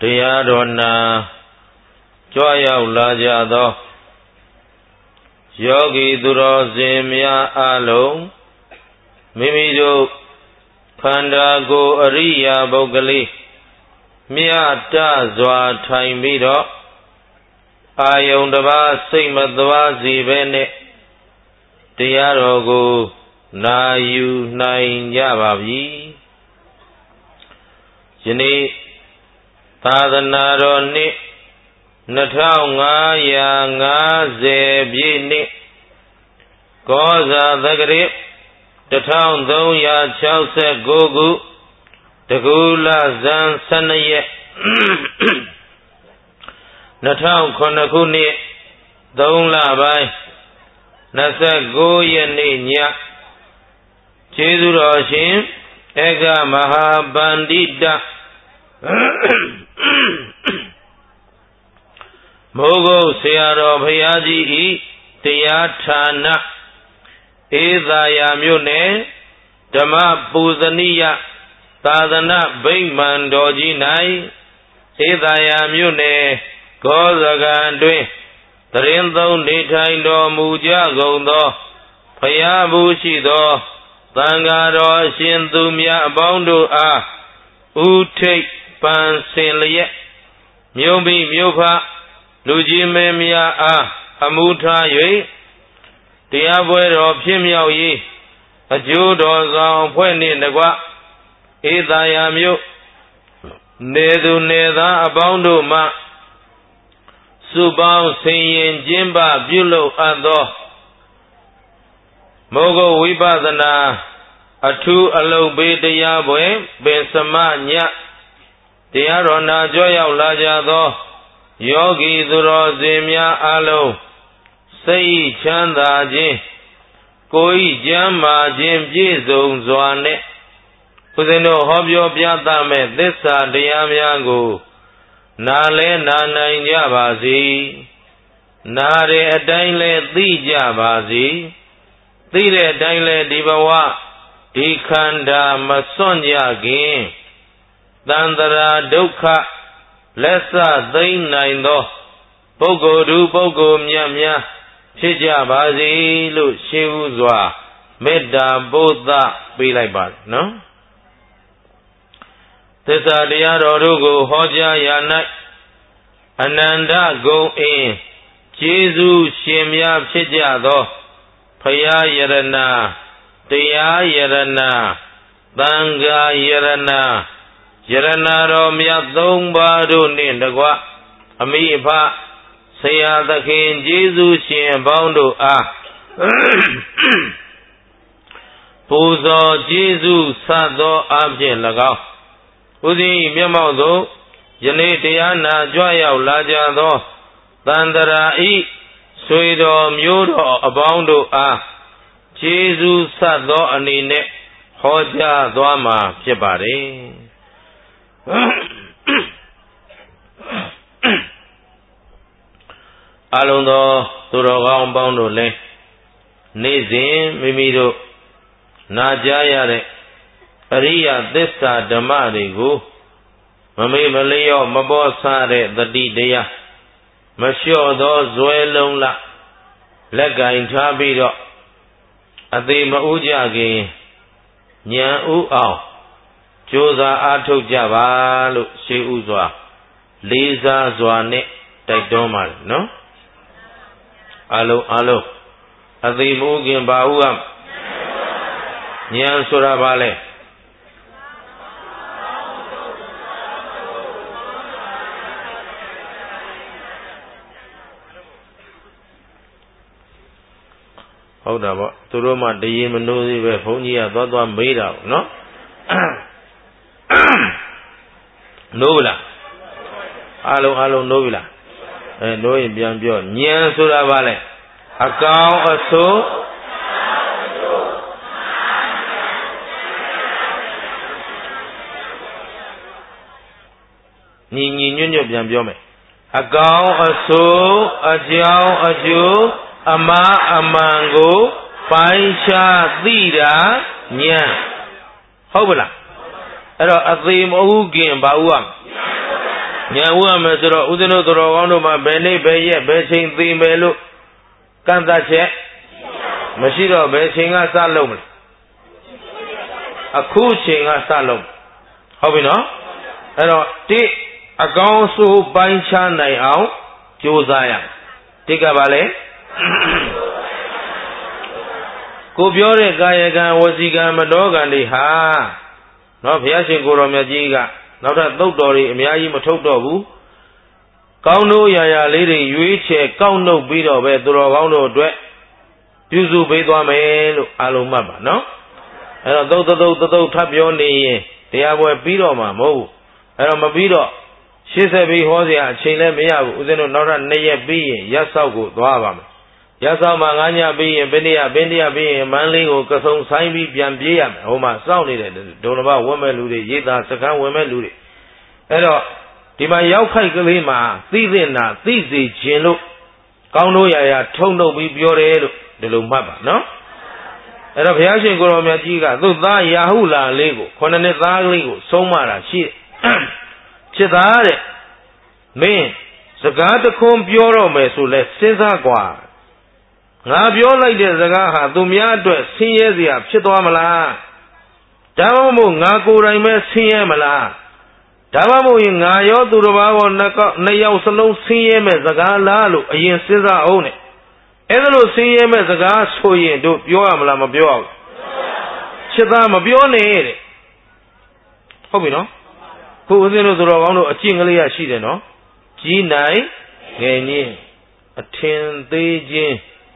တရားတော်နာကြွရောက်လာကြသောယောဂီသူတော်စင်များအားလုံးမိမိတို့ခန္ဓာကိုယ်အရိယာပုဂ္ဂလိမြတ်တစွာထိုင်ပြီးတော့အာယုန်တစ်ပါးစိတ်မသွားစေဘဲနဲ့တရားတော်ကိုနာယူနိုင်ကြပါပြီယနေ့သာသနာတော်နှစ်2550ပြည့်နှစ်ကောဇာသက္ကရာ1369ခုတကူလဇန်12ရက်2009ခုနှစ်3လပိုင်း29ရက်နေ့ညကျေးဇူးတော်ရှင်ဧကမဟာပန္တိတမိုးကုတ်ဆရာတော်ဘုရားကြီးဤတရားဌာနဧသာယာမြို့နယ်ဓမ္မပူဇနိယသာသနာဗိမာန်တော်ကြီး၌ဧသာယာမြို့နယ်ဂောဇကံတွင်တရင်သုံးနေထိုင်တော်မူကြကုန်သောဘုရားဘူးရှိသောသံဃာတော်အရှင်သူမြတ်အပေါင်းတို့အားဥထိပ်ပန်ဆင်လျက်မြို့မိမြို့ဖလူကြီးမင်းများအားအမှုထား၍တရားပွဲတော်ဖြစ်မြောက်ရေးအကျိုးတော်ဆောင်ဖွဲ့နှင့်တကွဧသာယာမြို့နေသူနေသားအပေါင်းတို့မှစုပေါင်းဆင်ရင်ကျင်းပပြုလုပ်အပ်သောမောဂဝိပဿနာအထူးအလုပ်ပေးတရားပွဲပင်စမညတရားတော်နာကြွရောက်လာကြသောယောဂီသူတော်စင်များအားလုံးစိတ်ချမ်းသာခြင်းကိုယ်ဤကျမ်းမာခြင်းပြည့်စုံစွာနဲ့ဦးဇင်းတို့ဟောပြောပြသမဲ့သစ္စာတရားများကိုနာလဲနာနိုင်ကြပါစေနာတဲ့အတိုင်းလဲသိကြပါစေသိတဲ့အတိုင်းလဲဒီဘဝဒီခန္ဓာမစွန့်ကြခင်သန္တရာဒုက္ခလက်စသိမ့်နိုင်သောပုဂ္ဂိုလ်သူပုဂ္ဂိုလ်မြတ်များဖြစ်ကြပါစေလို့ရှေးဥစွာမေတ္တာပို့သပေးလိုက်ပါတယ်နော်သစ္စာတရားတော်တို့ကိုဟောကြားရာ၌အနန္တဂုဏ်အင်းကျေးဇူးရှင်များဖြစ်ကြသောဘုရားယရဏတရားယရဏသံဃာယရဏယရဏတော်မြတ်သုံးပါးတို့နှင့်တကွအမိအဖဆရာသခင်ကျေးဇူးရှင်အပေါင်းတို့အားပူဇော်ကျေးဇူးဆပ်သောအဖြစ်၎င်းဦးဇင်းမျက်မှောက်သို့ယနေ့တရားနာကြွရောက်လာကြသောသန္တရာဤဆွေတော်မျိုးတော်အပေါင်းတို့အားကျေးဇူးဆပ်သောအနေနဲ့ဟောကြားသွားမှာဖြစ်ပါတယ်အလုံးသောသူတော်ကောင်းပေါင်းတို့လည်းနေ့စဉ်မိမိတို့နာကြားရတဲ့အရိယသစ္စာဓမ္မတွေကိုမမေ့မလျော့မပေါ်ဆတဲ့သတိတရားမလျှော့သောဇွဲလုံးလလက်ကင်ထားပြီးတော့အသေးမဥကြခင်ဉာဏ်ဥအောင်ကြိုးစားအားထုတ်ကြပါလို့ရှေးဥစွာလေးစားစွာနဲ့တိုက်တွန်းပါတယ်နော်အလုံးအသေးမဥခင်ဘာဥကဉာဏ်ဆိုတာဘာလဲဟုတ်တာပေါ့သူတို့မှတရေမနိုးသေးပဲဘုန်းကြီးကသွားမေးတာပေါ့နော်နိုးဘူးလားအလုံးနိုးပြီလားနိုးရင်ပြန်ပြောဉာဏ်ဆိုတာဘာလဲအကောင်အဆိုးညီညွတ်ပြန်ပြောမယ်အကောင်အဆိုးအကြောင်းအကျိုးအမှားအမှန်ကိုပိုင်းခြားသိတာဉာဏ်ဟုတ်ပလားအဲ့တော့အသေးမဟုတ်ခင်ဘာဥရညာဥရမယ်ဆိုတော့ဥစဉ်တို့သူတော်ကောင်းတို့မှာဘယ်နေ့ဘယ်ရက်ဘယ်ချိန်သိမယ်လို့ကန့်သတ်ချက်မရှိတော့ဘယ်ချိန်ကစလုပ်မလဲအခုချိန်ကစလုပ်ဟုတ်ပြီနော်အဲ့တော့တိအကောင်းဆိုးပိုင်းခြားနိုင်အောင်ကြိုးစားရတိကပါလေကိုပြောတဲ့ကာယကံဝစီကံမနောကံတွေဟာနော်ဘုရားရှင်ကိုတော်မြတ်ကြီးကနောက်ထပ်သုတ်တော်တွေအများကြီးမထုတ်တော့ဘူးကောင်းတို့ရာရာလေးတွေရွေးချယ်ကောက်နှုတ်ပြီးတော့ပဲသူတော်ကောင်းတို့အတွက်ပြုစုပေးသွားမယ်လို့အားလုံးမှတ်ပါနော်အဲ့တော့သုတ်ထပ်ပြောနေရင်တရားပွဲပြီးတော့မှာမဟုတ်ဘူးအဲ့တော့မပြီးတော့ရှေ့ဆက်ပြီးဟောစရာအချိန်လည်းမရဘူးဦးဇင်းတို့နောက်ထပ်2ရက်ပြီးရင်ရက်ဆောက်ကိုသွားပါမယ်ရက်ဆောက်မှာ9ညပြီးရင်ဘယ်နေ့ပြီးရင်မန်းလေးကိုကဆုံဆိုင်ပြီးပြန်ပြေးရမယ်ဟိုမှာစောင့်နေတဲ့ဒုံလဘဝင်မဲ့လူတွေရေးသားစကန်းဝင်မဲ့လူတွေအဲ့တော့ဒီမှာရောက်ခိုက်ကလေးမှာသိသိနာသိစေခြင်းလို့ကောင်းတို့ရာရာထုံနှုတ်ပြီးပြောတယ်လို့ဒီလိုမှတ်ပါနော်အဲ့တော့ဘုရားရှင်ကိုရောမြတ်ကြီးကသူ့သားရာဟုလာလေးကို9နှစ်သားကလေးကိုဆုံးမတာရှိတယ်ဖြစ်သားတဲ့မင်းစကားတခွန်းပြောတော့မယ်ဆိုလဲစဉ်းစားกว่าငါပြောလိုက်တဲ့စကားဟာသူများအတွက်ဆင်းရဲစရာဖြစ်သွားမလားဒါမှမဟုတ်ငါကိုယ်တိုင်ပဲဆင်းရဲမလားဒါမှမဟုတ်ရင်ငါရောသူတစ်ပါးရောနှစ်ယောက်စလုံးဆင်းရဲမဲ့စကားလားလို့အရင်စဉ်းစားအောင်နဲ့အဲ့ဒါလို့ဆင်းရဲမဲ့စကားဆိုရင်တို့ပြောရမလားမပြောရဘူးချစ်သားမပြောနဲ့တဲ့ဟုတ်ပြီနော်ခုဦးဇင်းတို့သူတော်ကောင်းတို့အကျင့်ကလေးရရှိတယ်နော်ကြီးနိုင်ငယ်ညင်းအထင်သေးခြင်း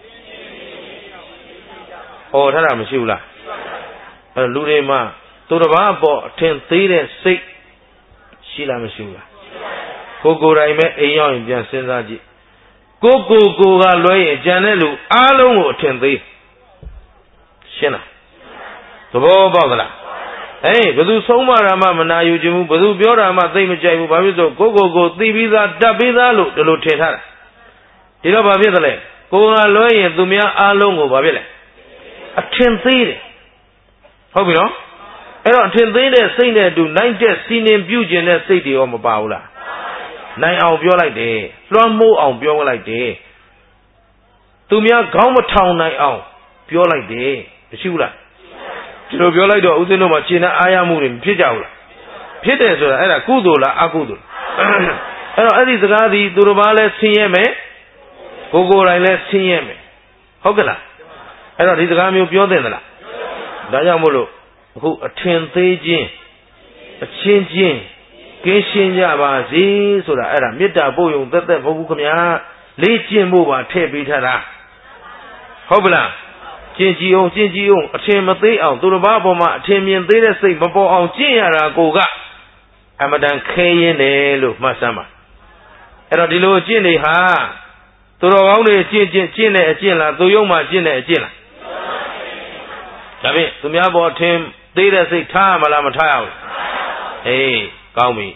ဟောထားတာမရှိဘူးလားအဲ့လူတွေမှာသူတစ်ပါးအပေါ်အထင်သေးတဲ့စိတ်ရှိလားမရှိဘူးလားကိုယ်တိုင်ပဲအိမ်ရောက်ရင်ပြန်စဉ်းစားကြည့်ကိုကလွဲရင်ကြံတဲ့လူအားလုံးကိုအထင်သေးရှင်းလားသဘောပေါက်သလားဘယ်သူဆုံးမတာမှမနာယူခြင်းဘူးဘယ်သူပြောတာမှသိမကြိုက်ဘူးဘာဖြစ်လို့ကိုသိပြီးသားတတ်ပြီးသားလို့ဒီလိုထင်ထားတာဒီတော့ဘာဖြစ်သလဲကိုကလွဲရင်သူများအားလုံးကိုဘာဖြစ်လဲအထင်သေးတယ်ဟုတ်ပြီနော်အဲ့တော့အထင်သေးတဲ့စိတ်နဲ့အတူနိုင်တဲ့စီနင်ပြုကျင်တဲ့စိတ်တွေရောမပါဘူးလားနိုင်အောင်ပြောလိုက်တယ်လွှမ်းမိုးအောင်ပြောလိုက်တယ်သူများခေါင်းမထောင်နိုင်အောင်ပြောလိုက်တယ်မရှိဘူးလားဒီလိုပြောလိုက်တော့ဦးဇင်းတို့မှာရှင်းတဲ့အာရမှုတွေမဖြစ်ကြဘူးလားဖြစ်တယ်ဆိုတာအဲ့ဒါကုသိုလ်လားအကုသိုလ်လားအဲ့တော့အဲ့ဒီစကားဒီသူတစ်ပါးလဲဆင်းရဲမယ်ကိုယ်တိုင်လဲဆင်းရဲမယ်ဟုတ်ကဲ့လားအဲ့တော့ဒီစကားမျိုးပြောသင့်သလားဒါကြောင့်မို့လို့အခုအထင်သေးခြင်းအချင်းချင်းကင်းရှင်းကြပါစေဆိုတာအဲ့ဒါမေတ္တာပို့ယုံသက်သက်မဟုတ်ဘူးခင်ဗျာလေ့ကျင့်ဖို့ပါထည့်ပေးထားတာဟုတ်ပလားကျင့်ကြည့်အောင်အထင်မသေးအောင်သူတစ်ပါးပေါ်မှာအထင်မြင်သေးတဲ့စိတ်မပေါ်အောင်ကျင့်ရတာကိုကအမတန်ခဲရင်တယ်လို့မှတ်စမ်းပါအဲ့တော့ဒီလိုကျင့်နေဟာသူတော်ကောင်းတွေကျင့်တဲ့အကျင့်လားသူယုံမှကျင့်တဲ့အကျင့်လားဒါဖြင့်သူများပေါ်ထင်သေးတဲ့စိတ်ထားရမလားမထားရဘူးအေးကောင်းပြီ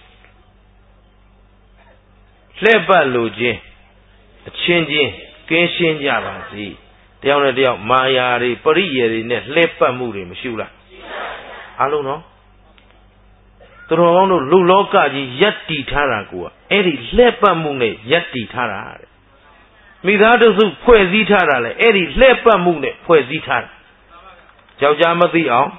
လှည့်ပတ်လို့ခြင်းအချင်းချင်းကင်းရှင်းကြပါစေတယောက်နဲ့တယောက်မာယာတွေပရိယေတွေနဲ့လှည့်ပတ်မှုတွေမရှိဘူးလားအားလုံးနော်သူတော်ကောင်းတို့လူလောကကြီးယက်တီထားတာကိုအဲ့ဒီလှည့်ပတ်မှုနဲ့ယက်တီထားတာတဲ့မိသားစုဖွဲ့စည်းထားတာလေအဲ့ဒီလှည့်ပတ်မှုနဲ့ဖွဲ့စည်းထားတာယောက်ျားမသိအောင်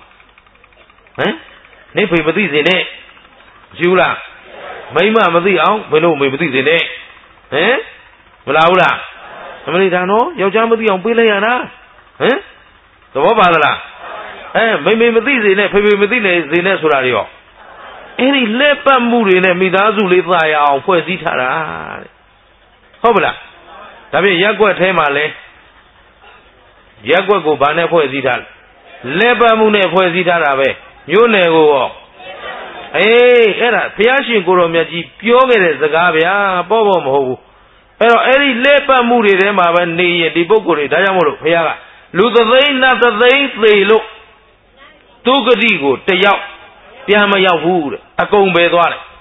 နေဖေမသိစေနဲ့ယူလားမိန်းမမသိအောင်ဘယ်လိုမေမသိစေနဲ့မလားဘူးလားအမလေးဒါနော်ယောက်ျားမသိအောင်ပေးလိုက်ရတာသဘောပါသလားမိမသိစေနဲ့ဖေမသိနေစေနဲ့ဆိုတာတွေရောအဲ့ဒီလက်ပတ်မှုတွေနဲ့မိသားစုလေးသာရအောင်ဖွဲ့စည်းထားတာတဲ့ဟုတ်ပါလားဒါဖြင့်ရက်ွက်ထဲမှာလဲရက်ွက်ကိုဘာနဲ့ဖွဲ့စည်းထားလဲလက်ပတ်မှုနဲ့ဖွဲ့စည်းထားတာပဲမျိုးနယ်ကိုရောအဲ့ဒါဘုရားရှင်ကိုရောမြတ်ကြီးပြောခဲ့တဲ့စကားဗျာပေါ့မဟုတ်ဘူးအဲ့တော့အဲ့ဒီလက်ပတ်မှုတွေထဲမှာပဲနေရင်ဒီပုဂ္ဂိုလ်တွေဒါကြောင့်မို့လို့ဘုရားကလူသသိန်းနတ်သသိန်းသေလို့သူဂတိကိုတယောက်ပြန်မရောက်ဘူးတဲ့အကုန်ပဲသွားတယ်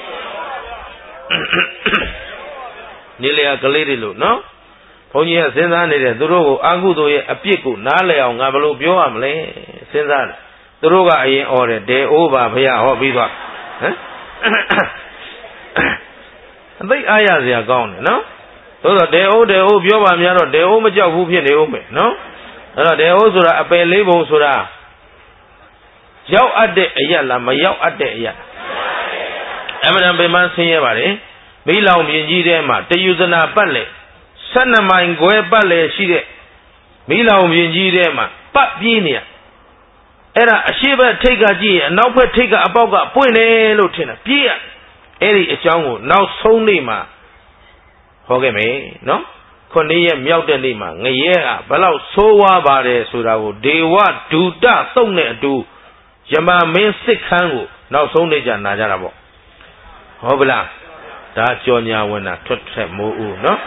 နေလေကလေးတွေလို့နော်ဘုန်းကြီးကစဉ်းစားနေတဲ့သူတို့ကိုအာဟုသို့ရဲ့အပြစ်ကိုနားလည်အောင်ငါဘယ်လိုပြောရမလဲစဉ်းစားတယ်သူတို့ကအရင်ဩတယ်တဲအိုးပါဘုရားဟောပြီးသွားသိအားရစရာကောင်းတယ်နော်သို့တော့ဒေအိုပြောပါများတော့ဒေအိုမကြောက်ဘူးဖြစ်နေဦးမယ်နော်အဲ့တော့ဒေအိုဆိုတာအပယ်လေးပုံဆိုတာရောက်အပ်တဲ့အရာလားမရောက်အပ်တဲ့အရာအမှန်တန်ပင်မဆင်းရဲပါလေမိလောင်မြင်ကြီးထဲမှာတယူဇနာပတ်လေ12မိုင်ခွဲပတ်လေရှိတဲ့မိလောင်မြင်ကြီးထဲမှာပတ်ပြေးနေရအဲ့ဒါအရှိဘက်ထိတ်ကကြည့်ရင်အနောက်ဘက်ထိတ်ကအပေါက်ကပွင့်တယ်လို့ထင်တာပြေးရအဲ့ဒီအကြောင်းကိုနောက်ဆုံးနေ့မှာဟောခဲ့မယ်နော်9ရက်မြောက်တဲ့နေ့မှာငရဲကဘလောက်ဆိုးဝါးပါတယ်ဆိုတာကိုဒေဝဒုတသုတ်နဲ့အတူယမမင်းစစ်ခန်းကိုနောက်ဆုံးနေ့ကျနာကြတာပေါ့ဟုတ်ပလားဒါကြောညာဝင်တာထွတ်ထက်မိုးဦးနော်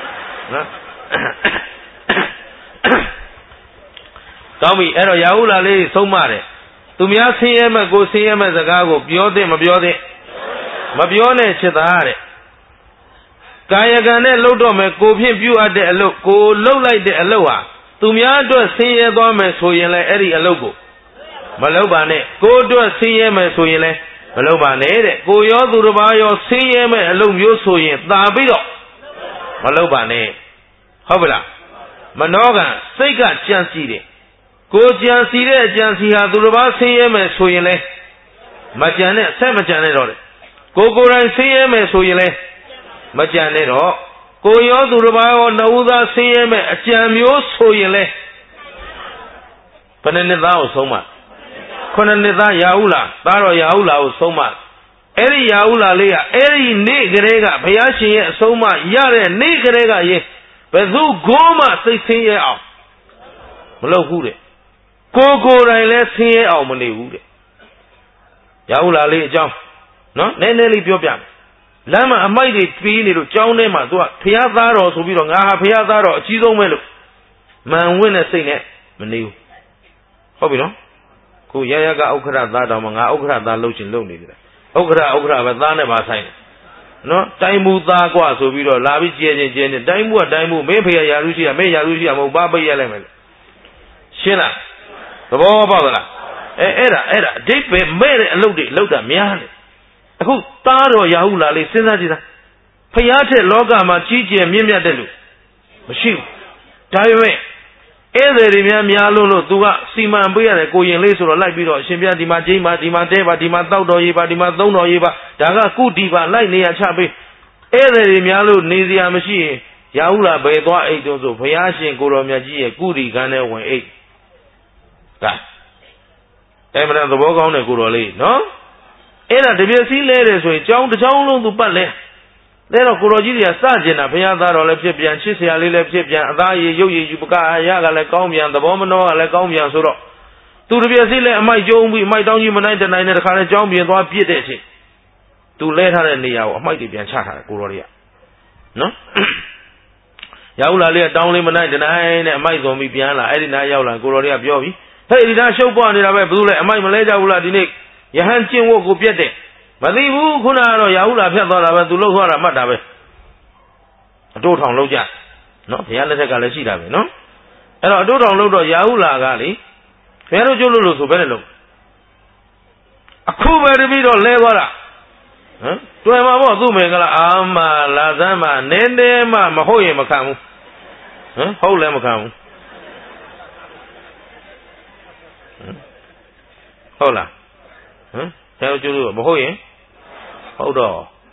ကောင်းပြီအဲ့တော့ရာဟုလာလေးဆုံးမတယ်သူများဆင်းရဲမဲ့ကိုဆင်းရဲမဲ့စကားကိုပြောသင့်မပြောသင့်မပြောနဲ့ချစ်သားတဲ့ကာယကံနဲ့လှုပ်တော့မယ်ကိုဖြင့်ပြုအပ်တဲ့အလုပ်ကိုလှုပ်လိုက်တဲ့အလုပ်ဟာသူများအတွက်ဆင်းရဲသွားမယ်ဆိုရင်လည်းအဲ့ဒီအလုပ်ကိုမလုပ်ပါနဲ့ကိုအတွက်ဆင်းရဲမယ်ဆိုရင်လည်းမလုပ်ပါနဲ့တဲ့ကိုရောသူတစ်ပါးရောဆင်းရဲမဲ့အလုပ်မျိုးဆိုရင်သာပြီးတော့မလုပ်ပါနဲ့ဟုတ်ပါလားမနောကစိတ်ကကြံစီတယ်ကိုကြံစီတဲ့အကြံစီဟာသူတစ်ပါးဆင်းရဲမယ်ဆိုရင်လည်းမကြံနဲ့ဆက်မကြံနဲ့တော့တဲ့ကိုယ်တိုင်ဆင်းရဲမယ်ဆိုရင်လည်းမကြံနဲ့တော့ကိုရောသူတစ်ပါးရောနှုတ်သားဆင်းရဲမဲ့အကြံမျိုးဆိုရင်လည်းဘယ်နှစ်သားကိုဆုံးမ9နှစ်သားရာဟုလာသားတော်ရာဟုလာကိုဆုံးမအဲ့ဒီရာဟုလာလေးကအဲ့ဒီနေ့ကလေးကဘုရားရှင်ရဲ့အဆုံးအမရတဲ့နေ့ကလေးကရင်ဘယ်သူကိုမှစိတ်ဆင်းရဲအောင်မလုပ်ဘူးတဲ့ကိုယ်တိုင်လည်းဆင်းရဲအောင်မနေဘူးတဲ့ရာဟုလာလေးအကြောင်းနော်နည်းနည်းလေးပြောပြမယ်လမ်းမှာအမိုက်တွေပြီးနေလို့ကြောင်းထဲမှာသူကဘုရားသားတော်ဆိုပြီးတော့ငါဟာဘုရားသားတော်အကြီးဆုံးပဲလို့မန်ဝင့်တဲ့စိတ်နဲ့မနေဘူးဟုတ်ပြီနော်ကိုရရကဥက္ခရသားတော်မှာငါဥက္ခရသားလှုပ်ရှင်လှုပ်နေတယ်ဥက္ခရပဲသားနဲ့ပါဆိုင်တယ်နော်တိုင်းမူသားกว่าဆိုပြီးတော့လာပြီးကျဲချင်းတိုင်းမူကတိုင်းမူမင်းဖေရရာလူရှိရမင်းရာလူရှိရမဟုတ်ပါပိတ်ရလိုက်မယ်ရှင်းလားသဘောပေါက်သလားအဲ့ဒါအဓိပ္ပာယ်မဲ့တဲ့အလုပ်တွေလုပ်တာများတယ်အခုသားတော်ရာဟုလာလေးစဉ်းစားကြည့်တာဖျားတဲ့လောကမှာကြီးကျယ်မြင့်မြတ်တဲ့လူမရှိဘူးဒါပေမဲ့ဧည့်သည်တွေများလို့သူကစီမံပေးရတယ်ကိုရင်လေးဆိုတော့လိုက်ပြီးတော့အရှင်ပြဒီမှာကျင်းပါဒီမှာတဲပါဒီမှာတောက်တော်ရေးပါဒီမှာသုံးတော်ရေးပါဒါကကုတီပါလိုက်နေရချပေးဧည့်သည်တွေများလို့နေစရာမရှိရင်ရာဟုလာဘယ်သွားအိတ်တုံးဆိုဘုရားရှင်ကိုတော်မြတ်ကြီးရဲ့ကုတီခန်းထဲဝင်အိတ်ဒါအဲ့မလားသဘောကောင်းတဲ့ကိုတော်လေးနော်အဲ့ဒါတပြည့်စည်းလဲတယ်ဆိုရင်ကြောင်းတစ်ကြောင်းလုံးသူပတ်လဲတော့ကိုတော်ကြီးတွေကစကျင်တာဘုရားသားတော်လည်းဖြစ်ပြန်ချစ်စရာလေးလည်းဖြစ်ပြန်အသားရည်ရုပ်ရည်ယူပကာရကလည်းကောင်းပြန်သဘောမနှောကလည်းကောင်းပြန်ဆိုတော့သူတပြည့်စည်းလဲအမိုက်ကျုံပြီးအမိုက်တောင်းကြီးမနိုင်တနိုင်နဲ့တခါလဲကြောင်းပြင်သွားပြစ်တဲ့အချိန်သူလဲထားတဲ့နေရာကိုအမိုက်တွေပြန်ချထားတယ်ကိုတော်တွေကနော်ရာဟုလာလေးကတောင်းလေးမနိုင်တနိုင်နဲ့အမိုက်စုံပြီးပြန်လာအဲ့ဒီနားရောက်လာကိုတော်တွေကပြောပြီးဟဲ့ဒီသားရှုပ်ပွားနေတာပဲဘယ်သူလဲအမိုက်မလဲကြဘူးလားဒီနေ့ယဟန်ကျင့်ဝတ်ကိုပြတ်တယ်မသိဘူးခုနကတော့ရာဟုလာဖြတ်သွားတာပဲသူလှုပ်သွားတာမှတ်တာပဲအတိုးထောင်လှုပ်ကြနော်ဘုရားလက်ထက်ကလည်းရှိတာပဲနော်အဲ့တော့အတိုးထောင်လှုပ်တော့ရာဟုလာကလေဘယ်လိုကျုပ်လို့ဆိုဘယ်နဲ့လို့အခုပဲတပြီးတော့လဲသွားတာဟမ်တွေ့မှာပေါ့သူ့မင်္ဂလာအာမလာသမ်းမှာနည်းနည်းမှမဟုတ်ရင်မခံဘူးဟမ်ဟုတ်လည်းမခံဘူးဟုတ်လားဟမ်ဆရာတို့ကျလို့မဟုတ်ရင်ဟုတ်တော့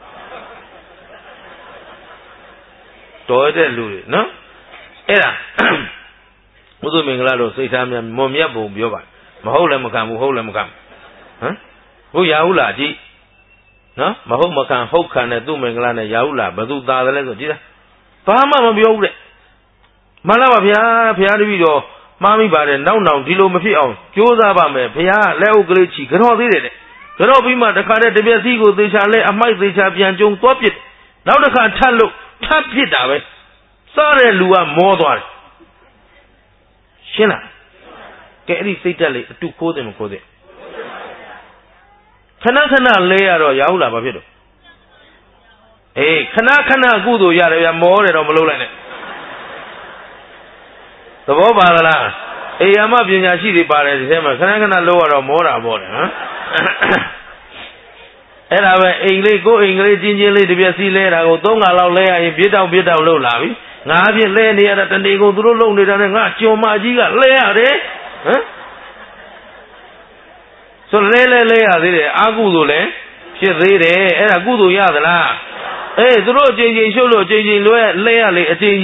တော်တဲ့လူတွေနော်အဲ့ဒါဘုသူမင်္ဂလာတို့စိတ်ထားများမွန်မြတ်ပုံပြောပါမဟုတ်လည်းမခံဘူးဟုတ်လည်းမခံဟမ်ဘုရာဟုလာကြည့်နော်မဟုတ်မခံဟုတ်ခံတဲ့သူ့မင်္ဂလာနဲ့ရာဟုလာဘယ်သူသားတယ်လဲဆိုကြည့်တာဘာမှမပြောဘူးတဲ့မှန်လားပါဗျာဘုရားတပည့်တော်မှားမိပါတယ်နောက်ဒီလိုမဖြစ်အောင်ကြိုးစားပါမယ်ဘုရားလက်အုပ်ကလေးချီကြော်သေးတယ်တဲ့ကြော်ပြီးမှတခါတည်းတပြက်စီကိုသေချာလဲအမိုက်သေချာပြန်ကျုံသွားပစ်နောက်တစ်ခါထပ်လို့ထပ်ပစ်တာပဲစားတဲ့လူကမောသွားတယ်ရှင်းလားကဲအဲ့ဒီစိတ်တက်လေးအတူခိုးတယ်မခိုးတယ်ခဏလဲရတော့ရာဟုလာဘာဖြစ်တော့အေးခဏကုသိုလ်ရတယ်ဗျာမောတယ်တော့မလုပ်လိုက်နဲ့သဘောပါသလားအေယမပညာရှိတွေပါတယ်ဒီထဲမှာခဏလောက်ရတော့မောတာပေါ့တယ်ဟမ်အဲ့ဒါပဲအိမ်လေးကိုအိမ်ကလေးချင်းချင်းလေးတစ်ပြက်စီးလဲတာကို3 ခါလောက်လဲရရင်ပြစ်တောက်လှုပ်လာပြီငါအဖြစ်လဲနေရတာတနေ့ကုန်သူတို့လှုပ်နေတာနဲ့ငါကြော်မကြီးကလဲရတယ်ဟမ်ဆိုလဲရသေးတယ်အာကုသို့လဲဖြစ်သေးတယ်အဲ့ဒါကုသိုလ်ရသလားအေးသူတို့အချိန်ရှုပ်လို့အချိန်လွဲလဲရလေအချိန်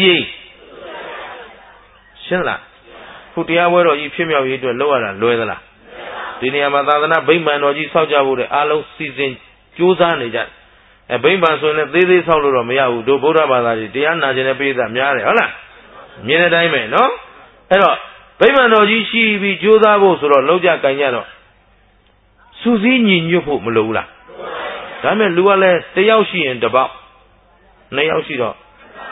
ရှင်းလားခုတရားပွဲတော်ကြီးဖြစ်မြောက်ရေးအတွက်လောက်ရတာလွဲသလားဒီနေရာမှာသာသနာဗိမာန်တော်ကြီးဆောက်ကြဖို့တဲ့အားလုံးစီစဉ်ကြိုးစားနေကြဗိမာန်ဆိုရင်လည်းသေးဆောက်လို့တော့မရဘူးတို့ဗုဒ္ဓဘာသာကြီးတရားနာကျင်တဲ့ပိဋကများတယ်ဟုတ်လားမြင်တဲ့အတိုင်းပဲနော်အဲ့တော့ဗိမာန်တော်ကြီးရှိပြီးကြိုးစားဖို့ဆိုတော့လောက်ကြကင်ကြတော့စူးစီးညီညွတ်ဖို့မလိုဘူးလားဒါမဲ့လူကလည်းတယောက်ရှိရင်တစ်ပေါက်2 ယောက်ရှိတော့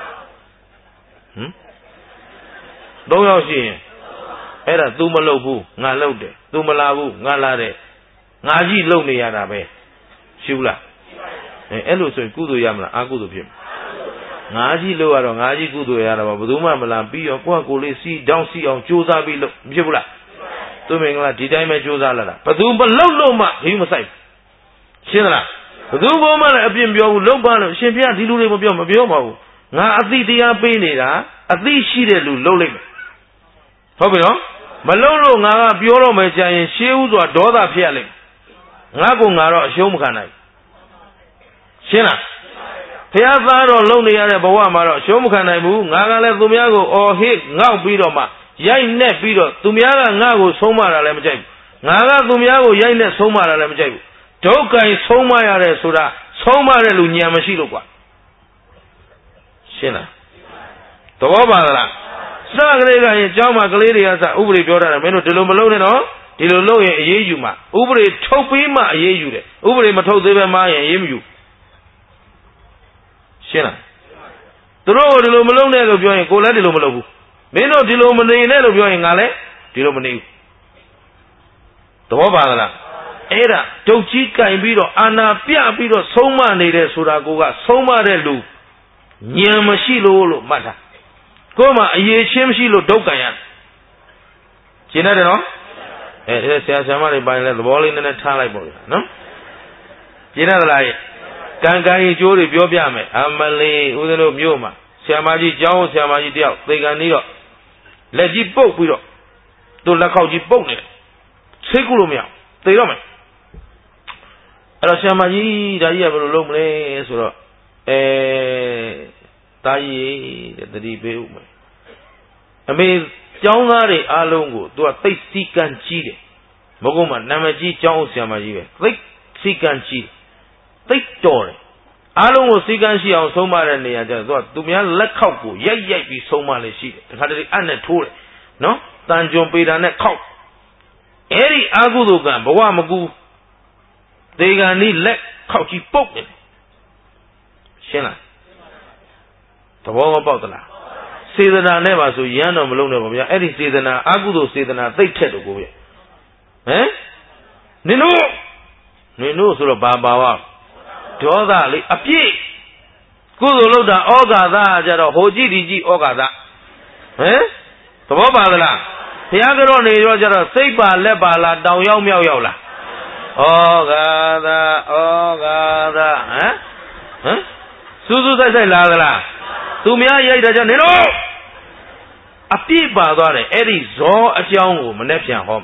3 ယောက်ရှိရင်အဲ့ဒါ तू မလုပ်ဘူးငါလုပ်တယ် तू မလာဘူးငါလာတယ်ငါကြီးလုပ်နေရတာပဲရှိဘူးလားအဲ့လိုဆိုရင်ကုသိုလ်ရမလားအကုသိုလ်ဖြစ်မလားငါကြီးလုပ်ရတော့ငါကြီးကုသိုလ်ရတာပါဘယ်သူမှမလာပြီးတော့ကိုလေးစီတောင်းစီအောင်ကြိုးစားပြီးလုပ်မဖြစ်ဘူးလားသူမင်္ဂလာဒီတိုင်းပဲကြိုးစားလာတာဘယ်သူမလုပ်လို့မှခီးမဆိုင်ရှင်းသလားဘယ်သူမှလည်းအပြစ်ပြောဘူးလုပ်ပါလို့ရှင်ဘုရားဒီလူတွေမပြောပါဘူးငါအသိတရားပေးနေတာအသိရှိတဲ့လူလုပ်လိုက်မယ်ဟုတ်ပြီနော်မလုပ်လို့ငါကပြောတော့မယ်ကြာရင်ရှေးဥစွာဒေါသဖြစ်ရလိမ့်ငါတော့အရှုံးမခံနိုင်ရှင်းလားဘုရားသားတော်လုံနေရတဲ့ဘဝမှာတော့အရှုံးမခံနိုင်ဘူးငါကလည်းသူများကိုအော်ဟစ်ငေါက်ပြီးတော့မှရိုက်နှက်ပြီးတော့သူများကငါ့ကိုဆုံးမတာလည်းမကြိုက်ဘူးငါကသူများကိုရိုက်နှက်ဆုံးမတာလည်းမကြိုက်ဘူးဒုက္ခိဆုံးမရတယ်ဆိုတာဆုံးမတဲ့လူဉာဏ်မရှိလို့ကွာရှင်းလားသဘောပါသလားစကလေးကရင်ကျောင်းမှာကလေးတွေကစဥပဒေပြောတာမင်းတို့ဒီလိုမလုပ်နဲ့နော်ဒီလိုလုပ်ရင်အေးအေးယူမှာဥပဒေထုတ်ပြီးမှအေးအေးယူတယ်ဥပဒေမထုတ်သေးပဲမှားရင်အေးမယူရှင်းလားသူတို့ဒီလိုမလုပ်နဲ့လို့ပြောရင်ကိုလည်းဒီလိုမလုပ်ဘူးမင်းတို့ဒီလိုမနေနဲ့လို့ပြောရင်ငါလည်းဒီလိုမနေဘူးသဘောပါသလားအဲ့ဒါဒုတ်ကြီးကင်ပြီးတော့အာနာပြပြီးတော့ဆုံးမနေတယ်ဆိုတာကိုကဆုံးမတဲ့လူဉာဏ်မရှိလို့မှတ်တာကိုယ်မှာအရေးချင်းမရှိလို့ဒုက္ခရရှင်းတယ်နော်ဆရာဆရာမတွေပိုင်းလဲသဘောလေးနည်းနည်းထားလိုက်ပေါ့ဗျာနော်ရှင်းတယ်လားကံကံကြီးကျိုးတွေပြောပြမယ်အမလေးဦးဇင်းတို့မြို့မှာဆရာမကြီးကျောင်းဆရာမကြီးတယောက်သေကန်နေတော့လက်ကြီးပုတ်ပြီးတော့သူ့လက်ခောက်ကြီးပုတ်နေတယ်ဆေးကုလို့မရသေတော့မယ်အဲ့တော့ဆရာမကြီးဒါကြီးကဘယ်လိုလုပ်မလဲဆိုတော့တာကြီးတဲ့တတိပေးဦးမယ်အမေကျောင်းသားတွေအားလုံးကိုသူကသိစီကံကြီးတယ်မဟုတ်မှနာမည်ကြီးကျောင်းဆရာမကြီးပဲသိစီကံကြီးသိတော်တယ်အားလုံးကိုစီကံရှိအောင်ဆုံးမတဲ့နေရာကျတော့သူများလက်ခောက်ကိုရိုက်ပြီးဆုံးမလေရှိတယ်တခါတည်းအနဲ့ထိုးတယ်နော်တန်ကြုံပေတာနဲ့ခောက်အဲ့ဒီအာဟုသောကံဘဝမကူဒေဂန်ဤလက်ခောက်ကြီးပုတ်တယ်ရှင်းလားသဘောမပေါက်သလားစေတနာနဲ့ပါဆိုရမ်းတော့မလုံးနဲ့ပါဗျာအဲ့ဒီစေတနာအာဟုသောစေတနာသိထက်တော့ကိုဗျဟမ်နင်တို့ဆိုတော့ဘာပါဝဒေါသလေးအပြည့်ကုသိုလ်လုပ်တာဩဃာသကြတော့ဟိုကြည့်ဒီကြည့်ဩဃာသဟမ်သဘောပါသလားဘုရားကတော့နေရောကြတော့စိတ်ပါလက်ပါလားတောင်ရောက်မြောက်ရောက်လားဩဃာသဟမ်စူးစူးဆိုင်လာသလားသူများရိုက်တာကြနေတော့အပြည့်ပါသွားတယ်အဲ့ဒီဇောအကြောင်းကိုမနဲ့ပြန်ဟော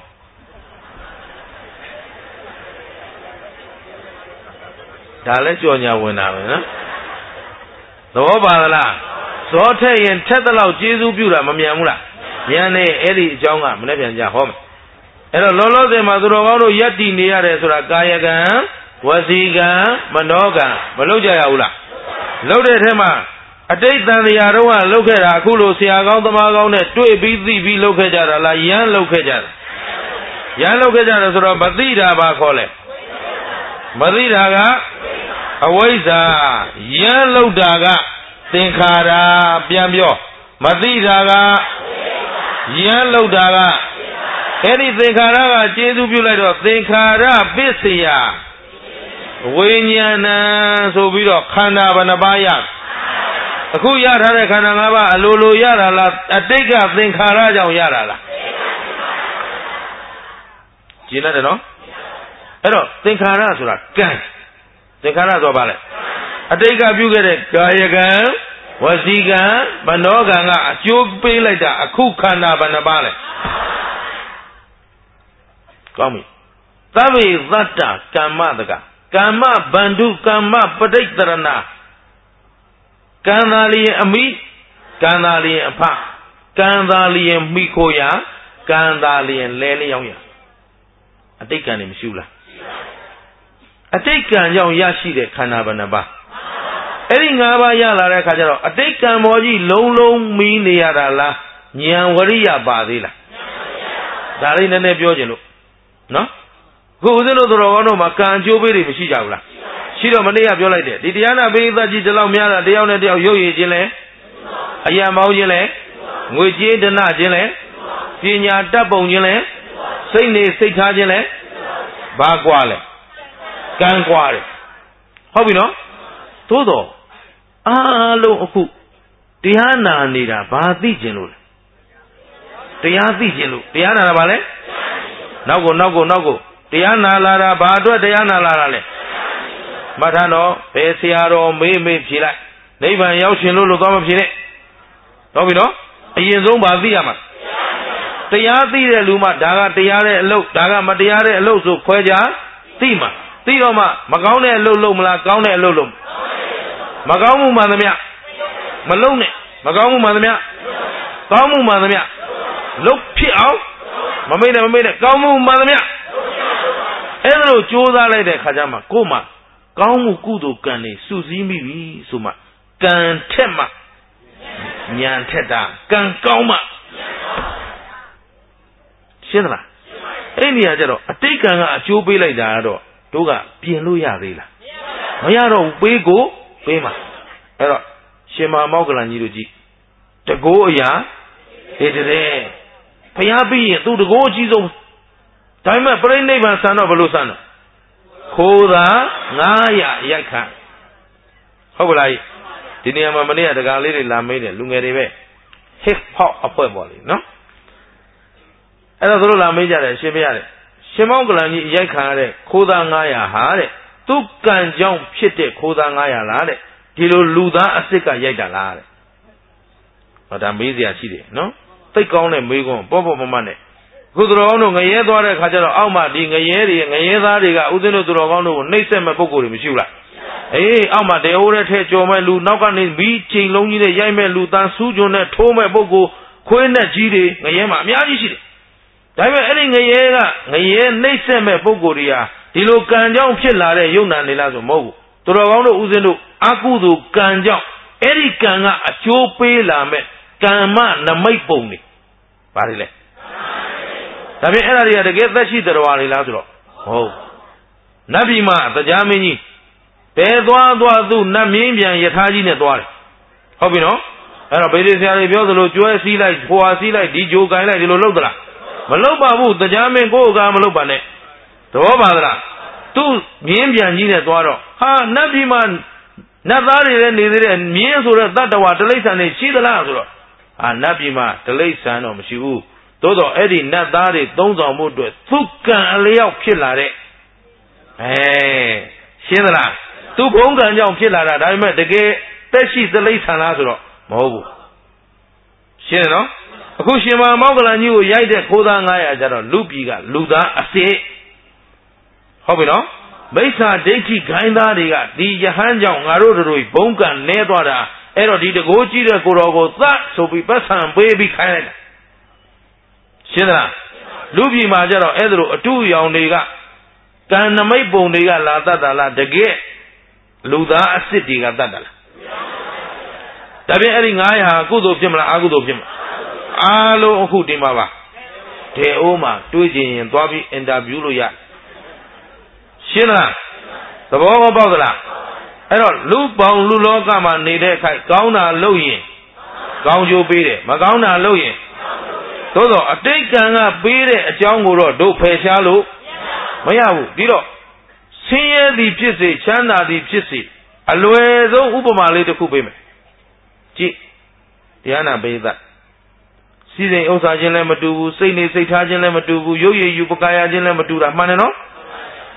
ဒါလည်းကြော်ညာဝင်တာပဲနော်သဘောပါလားဇောထက်ရင်ထက်တဲ့လောက်ကျေးဇူးပြုတာမမြန်ဘူးလားမြန်နေအဲ့ဒီအကြောင်းကမနေ့ပြန်ကြဟောမယ်အဲ့တော့လောလောဆယ်မှာသူတော်ကောင်းတို့ယက်တည်နေရတယ်ဆိုတာကာယကံဝစီကံမနောကံမလုပ်ကြရဘူးလားလုပ်တဲ့ထဲမှာအတိတ်တန်တရားတော့ကလုပ်ခဲ့တာအခုလိုဆရာကောင်းသမားကောင်းနဲ့တွေ့ပြီးသိပြီးလုပ်ခဲ့ကြတာလားယမ်းလုပ်ခဲ့ကြတာယမ်းလုပ်ခဲ့ကြတယ်ဆိုတော့မသိတာပါခေါ်လဲမသိတာကအဝိဇ္ဇာယမ်းလုပ်တာကသင်္ခါရပြန်ပြောမသိတာကယမ်းလုပ်တာကအဲ့ဒီသင်္ခါရကကျေစုပြုလိုက်တော့သင်္ခါရပစ္စယဝိညာဏဆိုပြီးတော့ခန္ဓာဘယ်နှပါးရအခုရထားတဲ့ခန္ဓာ၅ပါးအလိုလိုရတာလားအတိတ်ကသင်္ခါရကြောင့်ရတာလားကျင်တယ်နော်အဲ့တော့သင်္ခါရဆိုတာကံသင်္ခါရဆိုပါလေအတိတ်ကပြုခဲ့တဲ့ကာယကံဝစီကံမနောကံကအကျိုးပေးလိုက်တာအခုခန္ဓာဘယ်နှပါလဲကောင်းပြီသဗ္ဗေသတ္တကမ္မတကကမ္မဗန္ဓုကမ္မပဋိတ္တရဏကံသာလျင်အမိကံသာလျင်အဖကံသာလျင်မိခိုရာကံသာလျင်လဲလျောင်းရအတိတ်ကံနေမရှိဘူးလားအတိတ်ကံကြောင့်ရရှိတဲ့ခန္ဓာဘယ်နှပါအဲ့ဒီ၅ပါးရလာတဲ့အခါကျတော့အတိတ်ကံပေါ်ကြီးလုံးလုံးမီးနေရတာလားဉာဏ်ဝရိယပါသေးလားဒါလေးနည်းနည်းပြောခြင်းလို့နော်ခုဦးဇင်းတို့တော်ကောင်းတို့မှာကံအကျိုးပေးတွေမရှိကြဘူးလားရှိတော့မနေ့ကပြောလိုက်တယ်ဒီတရားနာပိဋကကြီးဒီလောက်များတာတယောက်နဲ့တယောက်ရုပ်ရည်ချင်းလဲအယံမောင်းချင်းလဲငွေကြေးဒနာချင်းလဲပညာတတ်ပုံချင်းလဲစိတ်နေစိတ်ထားချင်းလဲဘာကွာလဲကံကွာတယ်ဟုတ်ပြီနော်သို့တော့အားလုံးအခုတရားနာနေတာဘာသိခြင်းလို့လဲတရားသိခြင်းလို့တရားနာတာဘာလဲနောက်ကိုတရားနာလာတာဘာအတွက်တရားနာလာတာလဲမှတ်ထားတော့ဘယ်ဆရာတော်မေးဖြေလိုက်နိဗ္ဗာန်ရောက်ရှင်လို့သွားမဖြေနဲ့ဟုတ်ပြီနော်အရင်ဆုံးဘာသိရမှာတရားသိတဲ့လူမှဒါကတရားတဲ့အလုပ်ဒါကမတရားတဲ့အလုပ်ဆိုခွဲခြားသိမှာသိတော့မှမကောင်းတဲ့အလုပ်လုပ်မလားကောင်းတဲ့အလုပ်လုပ်မကောင်းမှုမှန်သမျှမလုံးနဲ့မကောင်းမှုမှန်သမျှကောင်းမှုမှန်သမျှလုပ်ဖြစ်အောင်မမေ့နဲ့ကောင်းမှုမှန်သမျှအဲ့လိုကြိုးစားလိုက်တဲ့ခါကျမှကိုယ်မှကောင်းမှုကုသိုလ်ကံတွေစုစည်းမိပြီဆိုမှကံထက်မှဉာဏ်ထက်တာကံကောင်းမှရှင်းသလားအဲ့ဒီနေရာကျတော့အတိတ်ကံကအကျိုးပေးလိုက်တာကတော့တို့ကပြင်လို့ရသေးလားမရတော့ဘူးပေးကိုပေးမှာအဲ့တော့ရှင်မမောက္ကလန်ကြီးတို့ကြည့်တကိုးအရာဒီတဲ့ဘုရားပြီးရင်သူတကိုးအကြီးဆုံးဒါပေမဲ့ပြိဋိဘံဆန်တော့ဘယ်လိုဆန်တော့ခိုးတာ900ရိုက်ခန့်ဟုတ်ပါလားဒီနေရာမှာမနေ့ကတကားလေးတွေလာမေးတယ်လူငယ်တွေပဲ hip hop အဖွဲ့ပေါ့လေနော်အဲ့တော့သူတို့လာမေးကြတယ်ရှင်းပြရတယ်ရှင်မောက္ကလန်ကြီးရိုက်ခံရတဲ့ခိုးသား900ဟာတဲ့သူကံကြောင့်ဖြစ်တဲ့ခိုးသား900လားတဲ့ဒီလိုလူသားအစ်စ်ကရိုက်တာလားတဲ့ဟောဒါမေးစရာရှိတယ်နော်သိကောင်းတဲ့မေးခွန်းပေါ့မမနဲ့ခုသူတော်ကောင်းတို့ငရဲသွားတဲ့ခါကျတော့အောက်မှာဒီငရဲသားတွေကဥစဉ်တို့သူတော်ကောင်းတို့ကိုနှိပ်စက်မဲ့ပုံကိုယ်တွေမရှိဘူးလားအေးအောက်မှာတဲဟိုးတဲ့ထဲကြော်မဲ့လူနောက်ကနေမီးချိန်လုံးကြီးနဲ့ရိုက်မဲ့လူတန်းစူးကျွန်းနဲ့ထိုးမဲ့ပုံကိုခွေးနဲ့ကြီးတွေငရဲမှာအများကြီးရှိတယ်ဒါပေမဲ့အဲ့ဒီငရဲနှိပ်စက်မဲ့ပုံကိုယ်တွေဟာဒီလိုကံကြောင့်ဖြစ်လာတဲ့ယုံနာနေလားဆိုမဟုတ်ဘူးသူတော်ကောင်းတို့ဥစဉ်တို့အကုသိုလ်ကံကြောင့်အဲ့ဒီကံကအကျိုးပေးလာမဲ့ကမ္မနမိတ်ပုံတွေဘာတွေလဲဒါပြင်အဲ့ဒါတွေကတကယ်သက်ရှိတော်တွေလားဆိုတော့ဟုတ်နတ်ပြည်မှာတရားမင်းကြီးဘယ်သွားသူနတ်မင်းပြန်ယထာကြီးနဲ့သွားတယ်ဟုတ်ပြီနော်အဲ့တော့ဗေဒဆရာတွေပြောသလိုကျွဲစည်းလိုက်ဖွာစည်းလိုက်ဒီဂျိုကိုင်လိုက်ဒီလိုလုပ်သလားမလုပ်ပါဘူးတရားမင်းကိုယ်ကမလုပ်ပါနဲ့သဘောပါသလားသူမြင်းပြန်ကြီးနဲ့သွားတော့ဟာနတ်ပြည်မှာနတ်သားတွေလည်းနေသေးတယ်မြင်းဆိုတဲ့တတ္တဝါတိရစ္ဆာန်တွေရှိသလားဆိုတော့နတ်ပြည်မှာတိရစ္ဆာန်တော့မရှိဘူးသို့တော့အဲ့ဒီနတ်သားတွေသုံးဆောင်မှုအတွက်သူကံအလျောက်ဖြစ်လာတဲ့ရှင်းသလားသူဘုံကံကြောင့်ဖြစ်လာတာဒါပေမဲ့တကယ်တက်ရှိတိရစ္ဆာန်လားဆိုတော့မဟုတ်ဘူးရှင်းနော်အခုရှင်မမောက္ကလန်ကြီးကိုရိုက်တဲ့ခိုးသား900ကျတော့လူပြည်ကလူသားအစစ်ဟုတ်ပြီနော်မိစ္ဆာဒိဋ္ဌိခိုင်းသားတွေကဒီယဟန်ကြောင့်ငါတို့တို့ဘုံကံနဲသွားတာအဲ့တော့ဒီတကိုးကြီးတဲ့ကိုတော်ကိုသတ်ဆိုပြီးပတ်ဆံပေးပြီးခိုင်းလိုက်တာရှင်းသလားလူပြည်မှာကျတော့အဲ့ဒါလိုအတူရောင်တွေကကံနမိတ်ပုံတွေကလာတတ်တာလားတကယ်လူသားအစ်စ်တွေကတတ်တာလားဒါပြင်အဲ့ဒီ900ကုသိုလ်ဖြစ်မလားအကုသိုလ်ဖြစ်မလားအားလုံးအခုဒီမှာပါဒေအိုးမှာတွေးကြည့်ရင်သွားပြီးအင်တာဗျူးလို့ရရှင်းလားသဘောပေါက်သလားအဲ့တော့လူပေါင်းလူလောကမှာနေတဲ့အခါကောင်းတာလုပ်ရင်ကောင်းကျိုးပေးတယ်မကောင်းတာလုပ်ရင်သို့တော့အတိတ်ကံကပေးတဲ့အကြောင်းကိုတော့တို့ဖယ်ရှားလို့မရဘူးပြီးတော့ဆင်းရဲသည်ဖြစ်စေချမ်းသာသည်ဖြစ်စေအလွယ်ဆုံးဥပမာလေးတစ်ခုပေးမယ်ကြည့်တရားနာပိဋကစီစဉ်ဥစ္စာချင်းလည်းမတူဘူးစိတ်နေစိတ်ထားချင်းလည်းမတူဘူးရုပ်ရည်ယူပကာယချင်းလည်းမတူတာမှန်တယ်နော်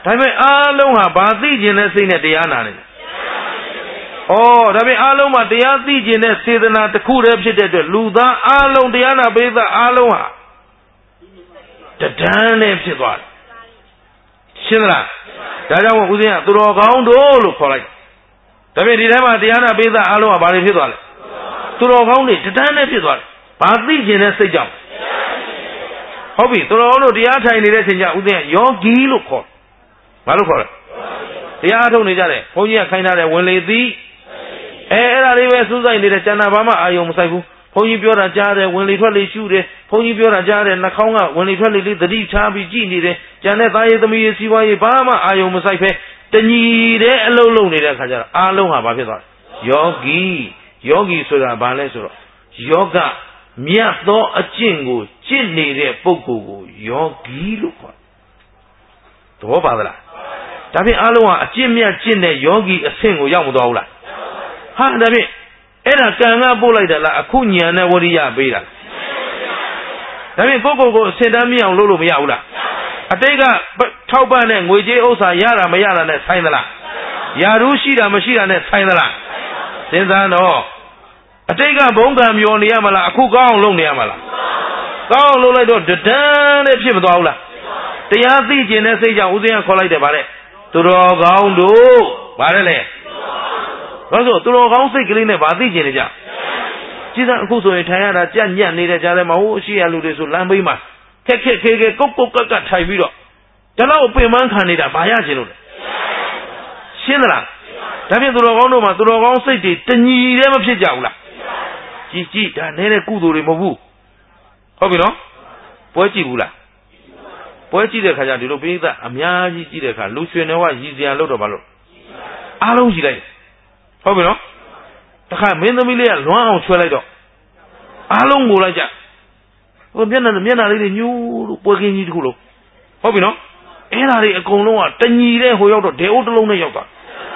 ဒါပေမဲ့အားလုံးဟာဘာသိကျင်တဲ့စိတ်နဲ့တရားနာနေတယ်ဒါပေမဲ့အားလုံးမှာတရားသိကျင်တဲ့စေတနာတစ်ခုတည်းဖြစ်တဲ့အတွက်လူသားအားလုံးတရားနာပိဋကအားလုံးဟာတဒန်းနဲ့ဖြစ်သွားတယ်ရှင်းသလားဒါကြောင့်ဦးဇင်းကသူတော်ကောင်းတို့လို့ခေါ်လိုက်ဒါပေမဲ့ဒီထဲမှာတရားနာပိဋကအားလုံးကဘာတွေဖြစ်သွားလဲသူတော်ကောင်းတွေတဒန်းနဲ့ဖြစ်သွားတယ်ဘာသိကျင်တဲ့စိတ်ကြောင့်ဟုတ်ပြီသူတော်ကောင်းတို့တရားထိုင်နေတဲ့အချိန်ကျဦးဇင်းကယောဂီလို့ခေါ်ဘာလို့ခေါ်လဲတရားအထုတ်နေကြတယ်ဘုန်းကြီးကခိုင်းထားတယ်ဝင်လေသည်အဲ့ဒါလေးပဲစူးစိုက်နေတဲ့ကျန်တာဘာမှအာယုံမဆိုင်ဘူးဘုန်းကြီးပြောတာကြားတယ်ဝင်လေထွက်လေရှုတယ်ဘုန်းကြီးပြောတာကြားတယ်နှာခေါင်းကဝင်လေထွက်လေလေးသတိထားပြီးကြည့်နေတယ်ကျန်တဲ့သားရေးသမီးရေးစီးပွားရေးဘာမှအာယုံမဆိုင်ပဲတညီတဲ့အလုံးလုံးနေတဲ့အခါကျတော့အားလုံးဟာဘာဖြစ်သွားလဲယောဂီဆိုတာဘာလဲဆိုတော့ယောဂမြတ်သောအကျင့်ကိုကျင့်နေတဲ့ပုဂ္ဂိုလ်ကိုယောဂီလို့ခေါ်တယ်သဘောပါသလားဒါဖြင့်အားလုံးဟာအကျင့်မြတ်ကျင့်တဲ့ယောဂီအဆင့်ကိုရောက်မသွားဘူးလားဟာဒါဖြင့်အဲ့ဒါကံကပို့လိုက်တာလားအခုဉာဏ်နဲ့ဝရိယပေးတာဒါဖြင့်ကိုယ့်ကိုယ်အဆင့်တန်းမြင့်အောင်လုပ်လို့မရဘူးလားအတိတ်ကထောက်ပံ့တဲ့ငွေကြေးဥစ္စာရတာမရတာနဲ့ဆိုင်သလားယာရုရှိတာမရှိတာနဲ့ဆိုင်သလားစဉ်းစားတော့အတိတ်ကဘုံကံမျောနေရမလားအခုကောင်းအောင်လုပ်နေရမလားကောင်းအောင်လုပ်လိုက်တော့တဒန်းနဲ့ဖြစ်မသွားဘူးလားတရားသိကျင်တဲ့စိတ်ကြောင့်ဦးဇင်းကခေါ်လိုက်တယ်ဗါတဲ့သူတော်ကောင်းတို့ဗါတဲ့လေဘာလို့သူတော်ကောင်းစိတ်ကလေးနဲ့ဗာသိကျင်နေကြကြည့်စမ်းအခုဆိုရင်ထိုင်ရတာကြက်ညက်နေတဲ့ကြားထဲမှာဟိုအရှိရလူတွေဆိုလမ်းဘေးမှာခက်ခဲကုတ်ကတ်ထိုင်ပြီးတော့ဒါတော့ပင်ပန်းခံနေတာဗာရချင်လို့လေရှင်းသလားဒါဖြင့်သူတော်ကောင်းတို့မှာသူတော်ကောင်းစိတ်တွေတညီတည်းမဖြစ်ကြဘူးလားကြည့်ဒါနဲ့ကုသိုလ်တွေမဟုတ်ဘူးဟုတ်ပြီနော်ပွဲကြည့်ဘူးလားပွဲကြည့်တဲ့ခါကျဒီလိုပိဋကအများကြီးကြည့်တဲ့ခါလူရွှေနေဝရည်စရာလို့တော့ဘာလို့အားလုံးကြည့်လိုက်ဟုတ်ပြီနော်တခါမင်းသမီးလေးကလွမ်းအောင်ချွဲလိုက်တော့အားလုံးငိုလိုက်ကြဟိုမျက်နှာလေးတွေညူးလို့ပွဲကင်းကြီးတခုလုံးဟုတ်ပြီနော်အဲ့ဒါတွေအကုန်လုံးကတညီတဲ့ဟိုရောက်တော့ဒေအိုးတစ်လုံးနဲ့ရောက်သွား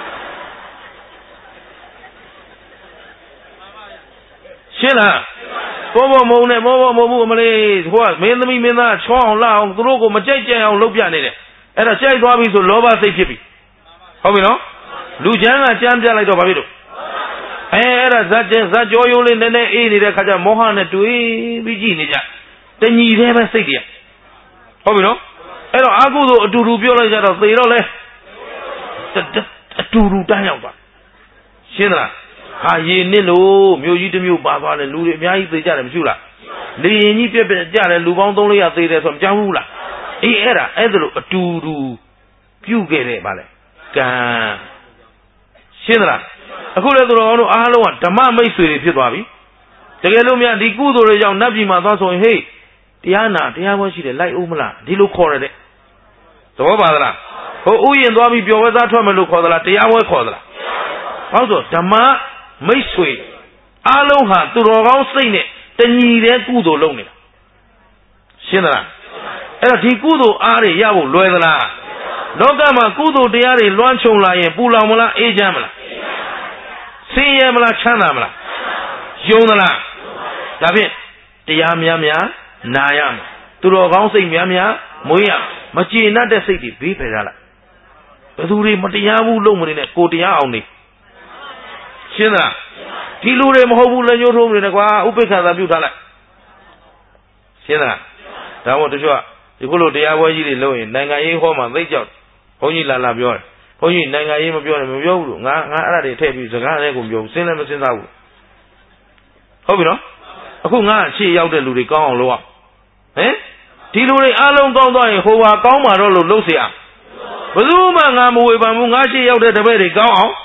ရှင်းလားဘောမုံနဲ့ဘောမုံဘူးအမလေးဟိုကမင်းသမီးမင်းသားချောအောင်လှအောင်သူတို့ကိုမကြိုက်ကြအောင်လုပ်ပြနေတယ်အဲ့ဒါကြိုက်သွားပြီဆိုလောဘစိတ်ဖြစ်ပြီဟုတ်ပြီနော်လူချမ်းကကြမ်းပြလိုက်တော့ဘာဖြစ်လို့အဲ့ဒါဇက်ကြောယုံလေးနည်းနည်းအေးနေတဲ့ခါကျမောဟနဲ့တွေးပြီးကြည့်နေကြတညီသေးပဲစိတ်တည်းဟုတ်ပြီနော်အဲ့တော့အာကုသို့အတူတူပြောလိုက်ကြတော့သေတော့လဲအတူတူတန်းရောက်သွားရှင်းသလားဟာရေနစ်လို့မြို့ကြီးတစ်မြို့ပါသွားတယ်လူတွေအများကြီးသေကြတယ်မရှိလားလေရင်ကြီးပြက်ကြတယ်လူပေါင်း300သေတယ်ဆိုမကြောက်ဘူးလားအေးအဲ့ဒါအဲ့ဒါလို့အတူတူပြုတ်ခဲ့တယ်ဗါလဲကံရှင်းသလားအခုလည်းသူတော်ကောင်းတို့အားလုံးကဓမ္မမိတ်ဆွေတွေဖြစ်သွားပြီတကယ်လို့များဒီကုသိုလ်တွေကြောင့်နတ်ပြည်မှာသွားဆိုရင်ဟေးတရားပွဲရှိတယ်လိုက်ဦးမလားဒီလိုခေါ်ရတဲ့သဘောပါသလားဟိုဥယျင်သွားပြီးပျော်ဝဲသားထွက်မယ်လို့ခေါ်သလားတရားပွဲခေါ်သလားဟုတ်ဆိုဓမ္မမိတ်ဆွေအားလုံးဟာသူတော်ကောင်းစိတ်နဲ့တညီတဲ့ကုသိုလ်လုပ်နေတာရှင်းသလားအဲ့တော့ဒီကုသိုလ်အားတွေရဖို့လွယ်သလားလောကမှာကုသိုလ်တရားတွေလွှမ်းခြုံလာရင်ပူလောင်မလားအေးချမ်းမလားဆင်းရဲမလားချမ်းသာမလားယုံသလားဒါဖြင့်တရားများနာရမယ်သူတော်ကောင်းစိတ်များမွေးရမကျေနပ်တဲ့စိတ်တွေဘေးဖယ်ရလိုက်ဘယ်သူတွေမတရားဘူးလုပ်မနေနဲ့ကိုတရားအောင်နေရှင်းလားဒီလူတွေမဟုတ်ဘူးလက်ညှိုးထိုးမနေနဲ့ကွာဥပိ္ပခာသာပြုထားလိုက်ရှင်းလားဒါမို့တချို့ကဒီခုလိုတရားပွဲကြီးတွေလုပ်ရင်နိုင်ငံရေးဟောမှသိကြောက်ဘုန်းကြီးလာပြောတယ်ဘုန်းကြီးနိုင်ငံရေးမပြောနဲ့မပြောဘူးလို့ငါအဲ့ဒါတွေထည့်ပြီးစကားလည်းကိုပြောစဉ်းလည်းမစဉ်းစားဘူးဟုတ်ပြီနော်အခုငါရှေ့ရောက်တဲ့လူတွေကောင်းအောင်လုပ်အောင်ဟင်ဒီလူတွေအားလုံးကောင်းသွားရင်ဟိုဟာကောင်းမှာတော့လို့လုပ်เสียဘယ်သူမှငါမဝေဖန်ဘူးငါရှေ့ရောက်တဲ့တပည့်တွေကောင်းအောင်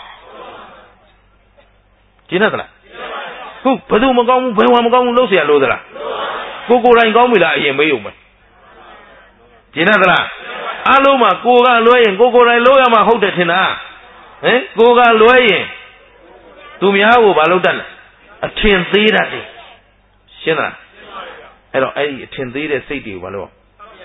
ကျင်းသလားဟုတ်ဘယ်သူမကောင်းဘူးဘယ်ဟာမကောင်းဘူးလုပ်เสียလို့သလားကိုယ်တိုင်ကောင်းပြီလားအရင်မေးုံပဲကျင်းသလားအားလုံးမှာကိုကလွဲရင်ကိုယ်တိုင်လို့ရမှာဟုတ်တယ်ထင်တာဟင်ကိုကလွဲရင်သူများကိုမလုပ်တတ်လားအထင်သေးတတ်တယ်ရှင်းလားအဲ့တော့အဲ့ဒီအထင်သေးတဲ့စိတ်တွေကိုမလုပ်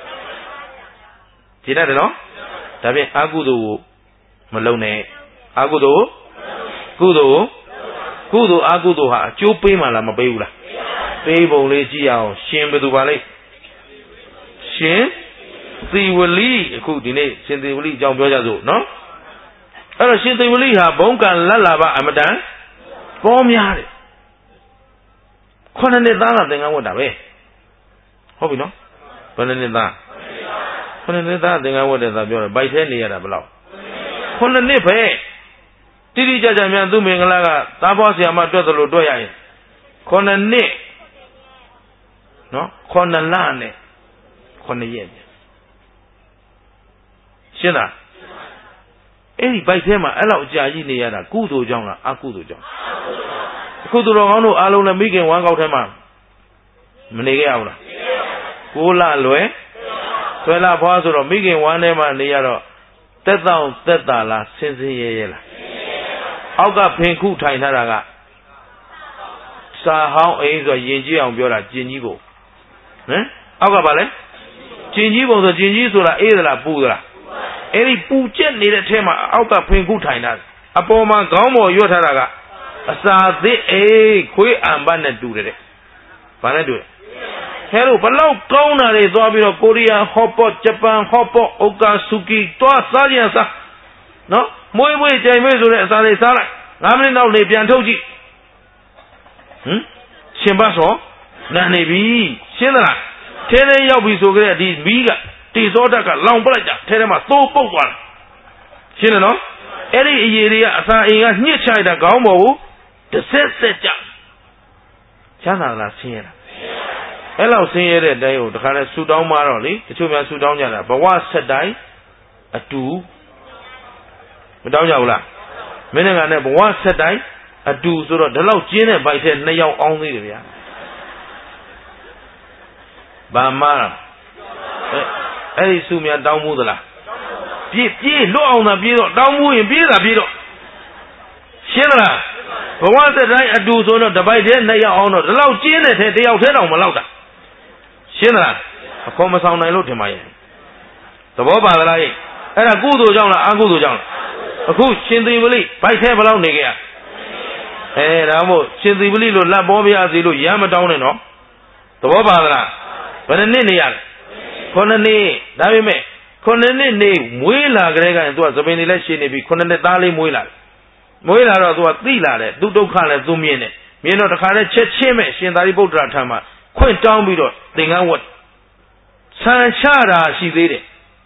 ကြည်တတ်တယ်နော်ဒါဖြင့်အကုသိုလ်ကိုမလုပ်နဲ့အကုသိုလ်ကုသိုလ်အကုသိုလ်ဟာအကျိုးပေးမှလားမပေးဘူးလားပေးပုံလေးကြည့်အောင်ရှင်ဘယ်သူပါလိမ့်ရှင်သီဝလိအခုဒီနေ့ရှင်သီဝလိအကြောင်းပြောကြစို့နော်အဲ့တော့ရှင်သီဝလိဟာဘုံကံလက်လာပါအမတန်ပေါ်များတယ်ခုနှစ်သားကသင်္ကန်းဝတ်တာပဲဟုတ်ပြီနော်ဘယ်နှစ်သားခုနှစ်သားသင်္ကန်းဝတ်တယ်သာပြောတယ်ဗိုက်ထဲနေရတာဘယ်လောက်ခုနှစ်ပဲတိတိကျကျမြန်သူမင်္ဂလာကသားဖွားဆရာမတွက်သလိုတွက်ရရင်ခုနှစ်နော်ခုလနဲ့ခုရက်ရှင်းလားအဲ့ဒီဗိုက်ထဲမှာအဲ့လောက်အကြာကြီးနေရတာကုသိုလ်ကြောင့်လားအကုသိုလ်ကြောင့်အခုသူတော်ကောင်းတို့အားလုံးလည်းမိခင်ဝမ်းကောက်ထဲမှာမနေခဲ့ရဘူးလားကိုလလွယ်ဆွဲလာဖွားဆိုတော့မိခင်ဝမ်းထဲမှာနေရတော့တက်တောင့်တက်တာလားဆင်းဆင်းရဲရဲလားအောက်ကဖင်ခုထိုင်ထားတာကစာဟောင်းအိမ်ဆိုရင်ကြည့်အောင်ပြောတာကျင်ကြီးကိုဟမ်အောက်ကပါလဲကျင်ကြီးပုံဆိုကျင်ကြီးဆိုတာအေးသလားပူသလားအဲ့ဒီပူကျက်နေတဲ့ထဲမှာအောက်ကဖင်ခုထိုင်တာအပေါ်မှာခေါင်းပေါ်ရွတ်ထားတာကအစာသစ်အေးခွေးအံပတ်နဲ့တူတယ်တဲ့ဘာနဲ့တူလဲခဲလို့ဘလောက်ကောင်းတာတွေသွားပြီးတော့ကိုရီးယားဟော့ပေါ့ဂျပန်ဟော့ပေါ့အိုကာဆူကီသွားစားကြစားနော်မွေးမွေးကြိမ်မွေးဆိုတဲ့အစာတွေစားလိုက်9မိနစ်နောက်နေပြန်ထုတ်ကြည့်ရှင်ဘတ်စောနာနေပြီရှင်းသလားထဲထဲရောက်ပြီဆိုကြတဲ့ဒီမီးကတေဇောဓာတ်ကလောင်ပလိုက်တာထဲထဲမှာသိုးပုတ်သွားတယ်ရှင်းတယ်နော်အဲ့ဒီအရေတွေကအစာအိမ်ကညှစ်ချိုက်တာခေါင်းပေါ်ကိုတစ်ဆက်ဆက်ကြချမ်းသာလားဆင်းရဲလားအဲ့လောက်ဆင်းရဲတဲ့အတိုင်းကိုတခါလဲဆူတောင်းမှတော့လေတချို့များဆူတောင်းကြတာဘဝဆက်တိုင်းအတူမတောင်းကြဘူးလားမင်းကလည်းဘဝဆက်တိုင်းအတူဆိုတော့ဒီလောက်ကျင်းတဲ့ဘိုက်ထဲ2ယောက်အောင်းသေးတယ်ဗျာဘာမှအဲ့ဒီစုများတောင်းမှုသလားပြေးလွတ်အောင်သာပြေးတော့တောင်းမှုရင်ပြေးတာပြေးတော့ရှင်းလားဘဝသက်တိုင်းအတူဆိုတော့တပိုက်ထဲ2ယောက်အောင်တော့ဒီလောက်ကျင်းတဲ့ထဲ1ယောက်ထဲတောင်မလောက်တာရှင်းလားအခေါ်မဆောင်နိုင်လို့ထင်ပါရဲ့သဘောပါသလားအဲ့ဒါကုသိုလ်ကြောင့်လားအကုသိုလ်ကြောင့်လားအခုရှင်သီဝလိဘိုက်ထဲဘယ်လောက်နေကြရဒါမို့ရှင်သီဝလိလို့လက်ပေါ်ပြရစီလို့ရမ်းမတောင်းနဲ့နော်သဘောပါသလားဘယ်နှစ်နေရလဲ9နှစ်ဒါပေမဲ့9နှစ်နေမွေးလာကြတဲ့ကရင်သူကသပင်တွေလည်းရှည်နေပြီ9နှစ်သားလေးမွေးလာတယ်မွေးလာတော့သူကသိလာတယ်သူဒုက္ခလည်းသူမြင်တယ်မြင်တော့တခါလဲချက်ချင်းမဲ့ရှင်သာရိပုတ္တရာထံမှာခွင့်တောင်းပြီးတော့သင်္ကန်းဝတ်ဆံချတာရှိသေးတယ်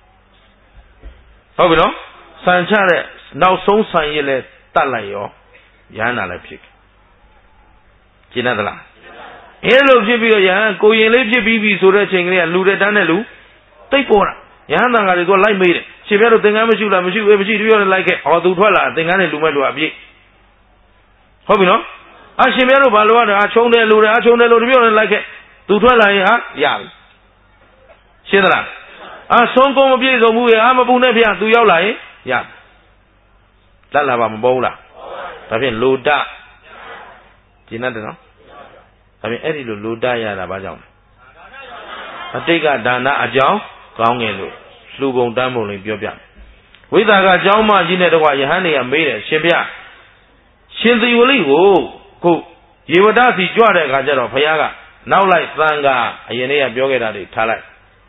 ဟုတ်ပြီနော်ဆံချတဲ့နောက်ဆုံးဆံရည်လဲတတ်လိုက်ရောရဟန္တာလည်းဖြစ်ကျင်တတ်လားအဲလိုဖြစ်ပြီးတော့ယဟန်ကိုရင်လေးဖြစ်ပြီးပြီဆိုတဲ့အချိန်ကလေးကလူတဲ့တန်းတဲ့လူတိတ်ပေါ်တာယဟန်တန်ဃာတွေကလိုက်မေးတယ်ရှင်ပြတော့သင်္ကန်းမရှိလားမရှိဘူးမရှိတပြောနဲ့လိုက်ခဲ့ဟောသူထွက်လာသင်္ကန်းနဲ့လူမဲ့လူအပြည့်ဟုတ်ပြီနော်အရှင်ပြတော့ဘာလို့ရတာချုံတယ်လူတယ်အချုံတယ်လူတပြောနဲ့လိုက်ခဲ့သူထွက်လာရင်ဟာရပြီရှင်းသလားဆုံးကုန်မပြည့်စုံဘူးရမပူနဲ့ဗျာသူရောက်လာရင်ရလက်လာပါမပေါ်ဘူးလားဒါဖြင့်လိုဒကျင်တတ်တယ်နော်ဒါဖြင့်အဲ့ဒီလိုလိုဒရတာဘာကြောင့်လဲအတိတ်ကဒါနအကြောင်းကောင်းငယ်လို့လှူပုံတန်းပုံလေးပြောပြဝိသကအကြောင်းမကြီးနဲ့တကွာယဟန်တွေကမေးတယ်ရှင်ဗျရှင်သီဝလိကိုခုရေဝတ္တစီကြွတဲ့အခါကျတော့ဘုရားကနောက်လိုက်သံဃာအရင်နေ့ကပြောခဲ့တာတွေထားလိုက်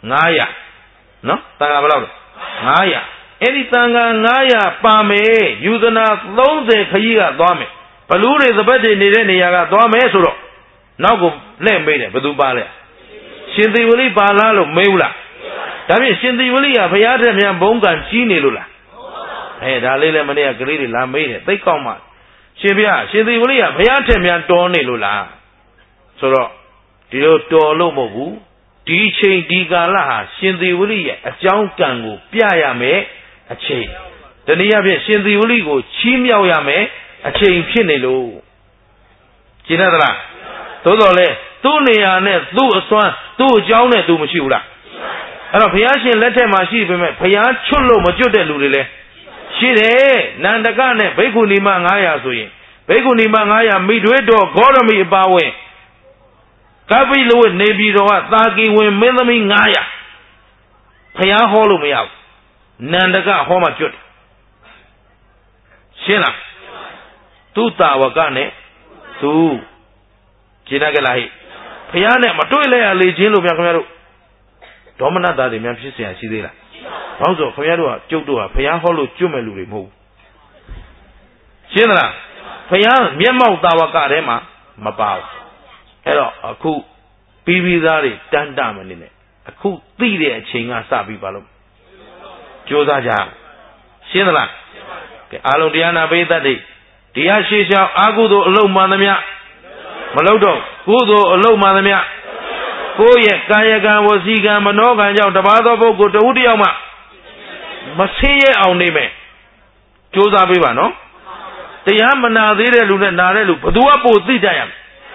900နော်သံဃာဘယ်လောက်လဲ900အဲ့ဒီသံဃာ900ပါမယ်ယူဇနာ30ခကြီးကသွားမယ်ဘလူးတွေသဘက်တွေနေတဲ့နေရာကသွားမယ်ဆိုတော့နောက်ကိုလှည့်မေးတယ်ဘယ်သူပါလဲရှင်သီဝလိပါလားလို့မေးဘူးလားဒါဖြင့်ရှင်သီဝလိကဘုရားထက်များဘုံကံကြီးနေလို့လားဒါလေးလည်းမနေ့ကကလေးတွေလာမေးတယ်သိကောက်မှရှင်ဗျာရှင်သီဝလိကဘုရားထက်များတော်နေလို့လားဆိုတော့ဒီလိုတော်လို့မဟုတ်ဘူးဒီချိန်ဒီကာလဟာရှင်သီဝလိရဲ့အကြောင်းကံကိုပြရမယ်အချိန်တနည်းအားဖြင့်ရှင်သီဝလိကိုချီးမြှောက်ရမယ်အချိန်ဖြစ်နေလို့ကျင်တတ်သလားသို့တော်လဲသူ့နေရာနဲ့သူ့အစွမ်းသူ့အကြောင်းနဲ့သူမရှိဘူးလားအဲ့တော့ဘုရားရှင်လက်ထက်မှာရှိပေမဲ့ဘုရားချွတ်လို့မကျွတ်တဲ့လူတွေလည်းရှိတယ်နန္ဒကနဲ့ဘိက္ခုနီမ900ဆိုရင်ဘိက္ခုနီမ900မိတွဲတော်ဂေါရမီအပါဝင်ကပိလဝတ်နေပြည်တော်ကသာကီဝင်မင်းသမီး900ဘုရားဟောလို့မရဘူးနန္ဒကဟောမှကျွတ်တယ်ရှင်းလားသူ့တာဝကနဲ့သူကျင်တတ်ကြလားဟိဘုရားနဲ့မတွေ့လဲရလေချင်းလို့ဗျာခင်ဗျားတို့ဒေါမနတာတွေများဖြစ်เสียရှိသေးလားဘာလို့ဆိုခင်ဗျားတို့ကကျုပ်တို့ကဘုရားဟောလို့ကျွတ်မဲ့လူတွေမဟုတ်ရှင်းသလားဘုရားမျက်မှောက်သာဝကထဲမှာမပါဘူးအဲ့တော့အခုပြီးသားတွေတန်းတမနေနဲ့အခုသိတဲ့အချိန်ကစပြီးပါလို့ကြိုးစားကြရှင်းသလားကဲအားလုံးတရားနာပိသတ်တွေတရားရှိရှောင်းအာဟုသောအလုံးမှန်သမျှမလုပ်တော့ကုသိုလ်အလုံးမှန်သမျှကိုယ့်ရဲ့ကာယကံဝစီကံမနောကံကြောင့်တပါးသောပုဂ္ဂိုလ်တဝုတယောက်မှမဆင်းရဲအောင်နေမယ်ကြိုးစားပေးပါနော်တရားမနာသေးတဲ့လူနဲ့နာတဲ့လူဘသူကပိုသိကြရမလဲ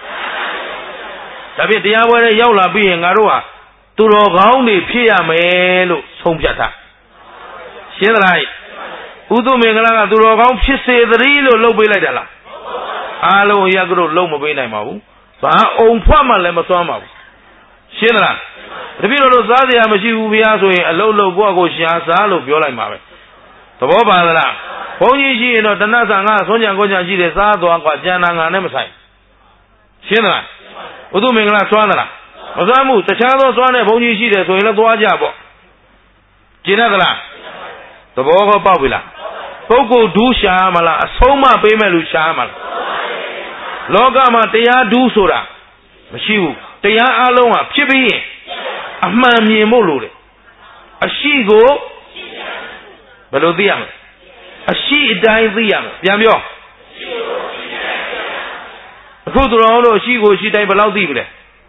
ဒါဖြင့်တရားပွဲထဲရောက်လာပြီးရင်ငါတို့ဟာသူတော်ကောင်းတွေဖြစ်ရမယ်လို့ဆုံးဖြတ်ထားရှင်းသလားဥဒုမင်္ဂလာကသူတော်ကောင်းဖြစ်စေသတည်းလို့လုပ်ပေးလိုက်တာလားအားလုံးရကတို့လုံးမပေးနိုင်ပါဘူးဘာအုံဖွက်မှလည်းမစွမ်းပါဘူးရှင်းသလားတပည့်တော်တို့စားစရာမရှိဘူးဗျာဆိုရင်အလုံးလုံးကိုယ့်အကိုရှာစားလို့ပြောလိုက်မှာပဲသဘောပါသလားဘုန်းကြီးရှိရင်တော့တဏှဆာငါဆွမ်းကြံကိုကြံရှိတယ်စားသွားကွာကျန်တာငါနဲ့မဆိုင်ရှင်းသလားဥဒုမင်္ဂလာစွမ်းသလားမစွမ်းဘူးတခြားသောစွမ်းတဲ့ဘုန်းကြီးရှိတယ်ဆိုရင်လည်းသွားကြပေါ့ကျင်ရသလားသဘောကောပေါက်ပြီလားပုဂ္ဂိုလ်ဒုရှာမလားအဆုံးမပေးမဲ့လူရှာမလားလောကမှာတရားဒုဆိုတာမရှိဘူးတရားအလုံးကဖြစ်ပြီးရင်အမှန်မြင်ဖို့လိုတယ်အရှိကိုဘယ်လိုသိရမလဲအရှိအတိုင်းသိရမယ်ပြန်ပြောအခုသူတော်တို့အရှိကိုအရှိတိုင်းဘယ်လောက်သိပြီလဲ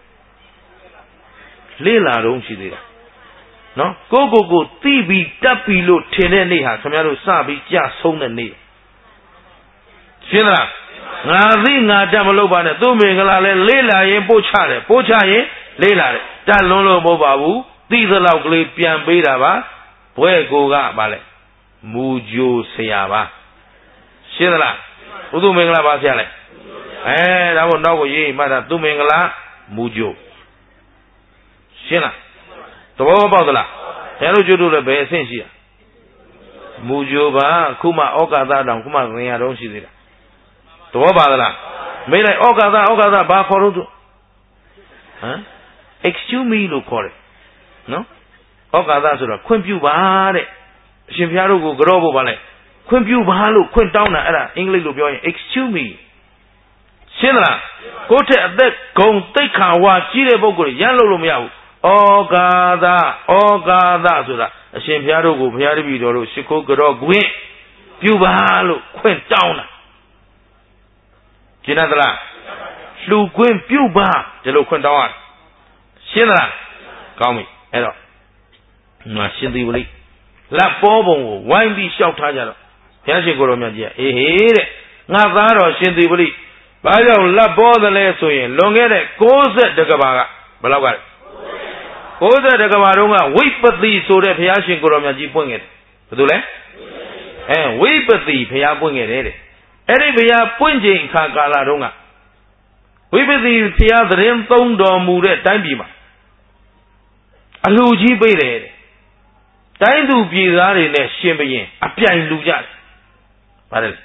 လေးလာတော့ရှိသေးတယ်နော်ကိုသိပြီးတက်ပြီးလို့ထင်တဲ့နေ့ဟာခင်ဗျားတို့စပြီးကြဆုံးတဲ့နေ့ရှင်းလားငါသိငါတက်မလုပ်ပါနဲ့သူ့မင်္ဂလာလဲလေးလာရင်ပို့ချတယ်ပို့ချရင်လေးလာတယ်တက်လွန်းလို့မဟုတ်ပါဘူးသိသလောက်ကလေးပြန်ပေးတာပါဘွဲကိုကပါလဲမူဂျိုဆရာပါရှင်းသလားဥဒုမင်္ဂလာပါဆရာလဲဒါမို့နောက်ကိုရေးမှတ်တာသူမင်္ဂလာမူဂျိုရှင်းလားသဘောပေါက်သလားဆရာတို့ကျွတ်တို့လည်းဘယ်အဆင့်ရှိရမူဂျိုပါခုမှဩကာသတောင်ခုမှငင်ရတော့ရှိသေးတာသဘောပါသလားမေးလိုက်ဩကာသဘာခေါ်လို့သူဟမ် excuse me လို့ခေါ်တယ်နော်ဩကာသဆိုတော့ခွင့်ပြုပါတဲ့အရှင်ဘုရားတို့ကိုကြောဖို့ပါလဲခွင့်ပြုပါလို့ခွင့်တောင်းတာအဲ့ဒါအင်္ဂလိပ်လိုပြောရင် excuse me ရှင်းလားကိုယ့်ထက်အသက်ဂုံတိတ်ခါဝါကြီးတဲ့ပုဂ္ဂိုလ်ရမ်းလို့မရဘူးဩကာသဆိုတာအရှင်ဘုရားတို့ကိုဘုရားတပည့်တော်တို့ရှ िख ိုးကြောခွင့်ပြုပါလို့ခွင့်တောင်းတာကျင်သလားလှူခွင့်ပြုပါဒီလိုခွင့်တောင်းရတယ်ရှင်းသလားကောင်းပြီအဲ့တော့ငါရှင်သီဝလိလက်ပေါ်ပုံကိုဝိုင်းပြီးလျှောက်ထားကြတော့ဘုရားရှင်ကိုယ်တော်မြတ်ကြီးကအေးဟေးတဲ့ငါသားတော်ရှင်သီဝလိဘာကြောင့်လက်ပေါ်သလဲဆိုရင်လွန်ခဲ့တဲ့60တက္ကဘာကဘယ်လောက်ကလဲ60တက္ကဘာတုန်းကဝိပတိဆိုတဲ့ဘုရားရှင်ကိုယ်တော်မြတ်ကြီးပွင့်ခဲ့တယ်ဘယ်သူလဲဝိပတိဘုရားပွင့်ခဲ့တယ်တဲ့အဲ့ဒီဘုရားပွင့်ချိန်အခါကာလတုန်းကဝိပတိဘုရားသတင်းသုံးတော်မူတဲ့တိုင်းပြည်မှာအလှကြီးပေးတယ်တဲ့တိုင်းသူပြည်သားတွေနဲ့ရှင်ဘုရင်အပြိုင်လူကြတယ်ဗါတယ်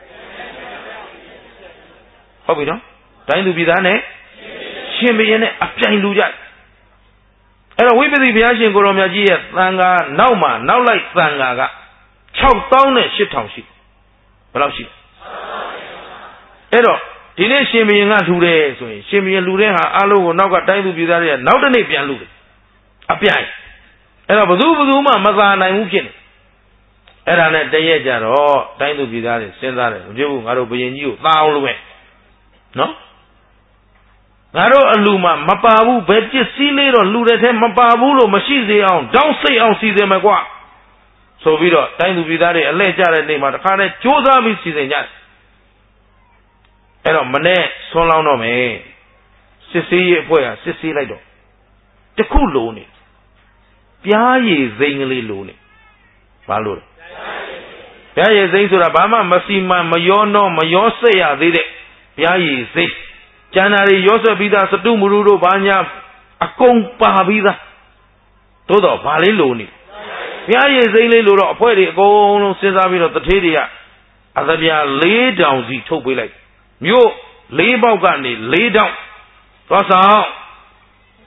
ဟုတ်ပြီနော်တိုင်းသူပြည်သားနဲ့ရှင်ဘုရင်နဲ့အပြိုင်လူကြတယ်အဲ့တော့ဝိပဿနာဘုရားရှင်ကိုရောင်မြတ်ကြီးရဲ့သံဃာနောက်မှာနောက်လိုက်သံဃာက6000နဲ့8000ရှိဘယ်လောက်ရှိအဲ့တော့ဒီနေ့ရှင်ဘုရင်ကလှူတယ်ဆိုရင်ရှင်ဘုရင်လှူတဲ့ဟာအလုံးကိုနောက်ကတိုင်းသူပြည်သားတွေကနောက်တစ်နေ့ပြန်လှူတယ်အပြိုင်အဲ့တော့ဘသူမှမသာနိုင်ဘူးဖြစ်နေအဲ့ဒါနဲ့တရက်ကြတော့တိုင်းသူပြည်သားတွေစဉ်းစားတယ်မဖြစ်ဘူးငါတို့ဘုရင်ကြီးကိုသာအောင်လုပ်မယ်နော်ငါတို့အလူမှာမပါဘူးဘယ်ပစ္စည်းလေးတော့လူတဲ့ထဲမပါဘူးလို့မရှိစေအောင်တောင်းစိတ်အောင်စီစဉ်မယ်ကွာဆိုပြီးတော့တိုင်းသူပြည်သားတွေအလှည့်ကြတဲ့နေ့မှာတခါနဲ့ကြိုးစားပြီးစီစဉ်ကြတယ်အဲ့တော့မနေ့ဆွန်းလောင်းတော့မယ်စစ်စေးရေးအဖွဲ့ကစစ်စေးလိုက်တော့တခုလုံးနေပြားရည်စိမ့်ကလေးလုံးနေဘာလို့လဲပြားရည်စိမ့်ဆိုတာဘာမှမစီမံမရောတော့မရောစက်ရသေးတဲ့ပြားရည်စိမ့်ကျန်တာတွေရောဆွဲပြီးသားစတုမရုတို့ဘာညာအကုန်ပါပြီးသားသို့တော့ဘာလေးလိုနေပြားရည်စိမ့်လေးလိုတော့အဖွဲ့တွေအကုန်လုံးစဉ်းစားပြီးတော့တထေးတွေကအသပြာ4000စီထုတ်ပေးလိုက်မြို့4ပေါက်ကနေ4000သွားဆောင်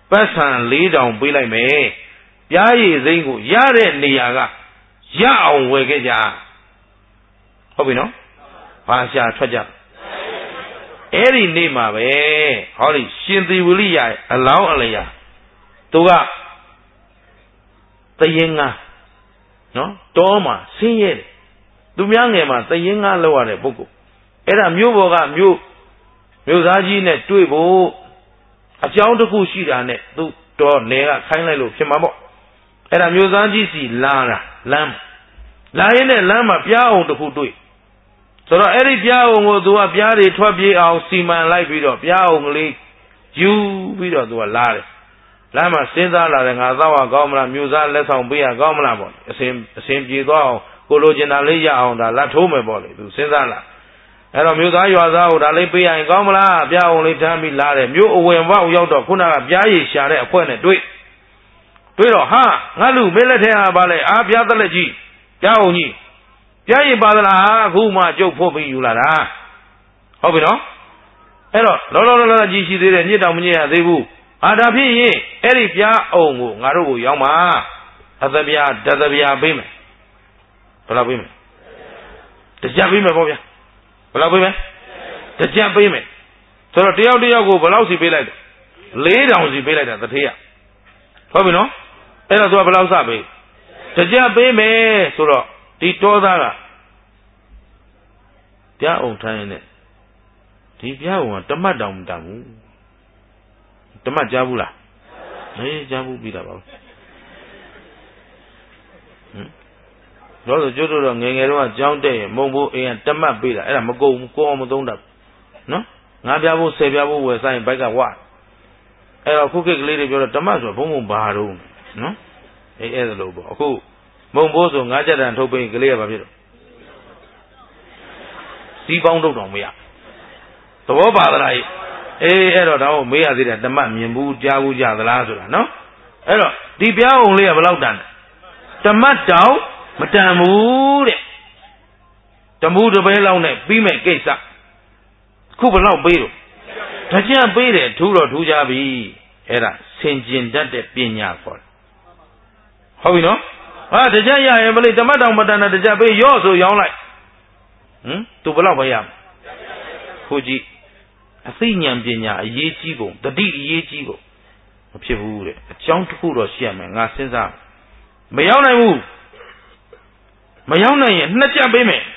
ပတ်စံ4000ပေးလိုက်မယ်ပြားရည်စိမ့်ကိုရတဲ့နေရာကရအောင်ဝယ်ခဲ့ကြဟုတ်ပြီနော်ဘာရှာထွက်ကြအဲ့ဒီနေ့မှာပဲဟောဒီရှင်သီဝလိယအလောင်းအလျာသူကတရင်ငါနော်တောမှာဆင်းရဲတယ်သူများငယ်မှာတရင်ငါလောက်ရတဲ့ပုဂ္ဂိုလ်အဲ့ဒါမြို့ပေါ်ကမြို့သားကြီးနဲ့တွေ့ဖို့အကြောင်းတစ်ခုရှိတာနဲ့သူတော်နယ်ကခိုင်းလိုက်လို့ဖြစ်မှာပေါ့အဲ့ဒါမြို့သားကြီးစီလာတာလမ်းလာရင်လည်းလမ်းမှာပြားအောင်တစ်ခုတွေ့ဆိုတော့အဲ့ဒီပြားအောင်ကိုသူကပြားတွေထွက်ပြေးအောင်စီမံလိုက်ပြီးတော့ပြားအောင်ကလေးယူပြီးတော့သူကလာတယ်လမ်းမှာစဉ်းစားလာတယ်ငါသောက်ရကောင်းမလားမြို့သားလက်ဆောင်ပေးရကောင်းမလားပေါ့အစဉ်ပြေသွားအောင်ကိုလိုချင်တာလေးရအောင်ဒါလက်ထိုးမယ်ပေါ့လေသူစဉ်းစားလာအဲ့တော့မြို့သားရွာသားကိုဒါလေးပေးရရင်ကောင်းမလားပြားအောင်လေးထမ်းပြီးလာတယ်မြို့အဝင်ပေါက်ရောက်တော့ခုနကပြားရည်ရှာတဲ့အဖွဲ့နဲ့တွေ့တော့ဟာငါလူမင်းလက်ထဲဟာပါလေအာပြားသက်လက်ကြီးပြားအောင်ကြီးပြားရည်ပါသလားအခုမှကျုပ်ဖို့ပြီးယူလာတာဟုတ်ပြီနော်အဲ့တော့လောကြီးရှိသေးတယ်ညစ်တောင်မညစ်ရသေးဘူးအာဒါဖြစ်ရင်အဲ့ဒီပြားအောင်ကိုငါတို့ကိုရောင်းပါအသပြားတသပြားပေးမယ်ဘယ်လောက်ပေးမလဲတကြပေးမယ်ပေါ့ဗျာဘယ်လောက်ပေးမလဲတကြပေးမယ်ဆိုတော့တယောက်ကိုဘယ်လောက်စီပေးလိုက်တယ်4000စီပေးလိုက်တာတထေးရဟုတ်ပြီနော်အဲ့တော့သူကဘယ်လောက်စပေးတကြပေးမယ်ဆိုတော့ဒီတောသားကပြားအောင်ထိုင်းနေဒီပြားအောင်ကတမတ်တောင်မတန်ဘူးတမတ်ကြားဘူးလားကြားဘူးပြီးတာပါတော့ကျိုးတော့ငယ်တော့ကြောင်းတဲ့မုံဘိုးအိမ်ကတမတ်ပေးတာအဲ့ဒါမကုန်ဘူးကိုအောင်မသုံးတတ်နော်ငါးပြားဖို့10ပြားဖို့ဝယ်ဆိုင်ဘိုက်ကဝအဲ့တော့ခုခေတ်ကလေးတွေပြောတော့တမတ်ဆိုဘုံဘာတော့နော်အဲ့ဒါလို့ပေါ့အခုမုံဘိုးဆိုငါးကြက်တန်ထုတ်ပေးကလေးကဘာဖြစ်တော့စီးပေါင်းထုတ်တော့မရသဘောပါသလားအဲ့တော့တော့မေးရသေးတယ်တမတ်မြင်ဘူးကြားဘူးကြသလားဆိုတာနော်အဲ့တော့ဒီပြားအောင်လေးကဘယ်လောက်တန်တမတ်တောင်မတန်ဘူးတဲ့တမူးတစ်ပဲလောက်နဲ့ပြီးမဲ့ကိစ္စခုဘယ်လောက်ပေးလို့တကြံပေးတယ်ထူးတော့ထူးကြပြီအဲ့ဒါဆင်ကျင်တတ်တဲ့ပညာခေါ်တယ်ဟုတ်ပြီနော်ဟာတကြံရရင်မလေးတမတ်တောင်မတန်တဲ့တကြံပေးရော့ဆိုရောင်းလိုက်သူဘယ်လောက်ပဲရမခုကြည့်အသိဉာဏ်ပညာအရေးကြီးကုန်တတိအရေးကြီးကုန်မဖြစ်ဘူးတဲ့အကြောင်းတစ်ခုတော့ရှိရမယ်ငါစဉ်းစားမရောက်နိုင်ဘူးမရောက်နိုင်ရင်နှစ်ကြပေးမယ်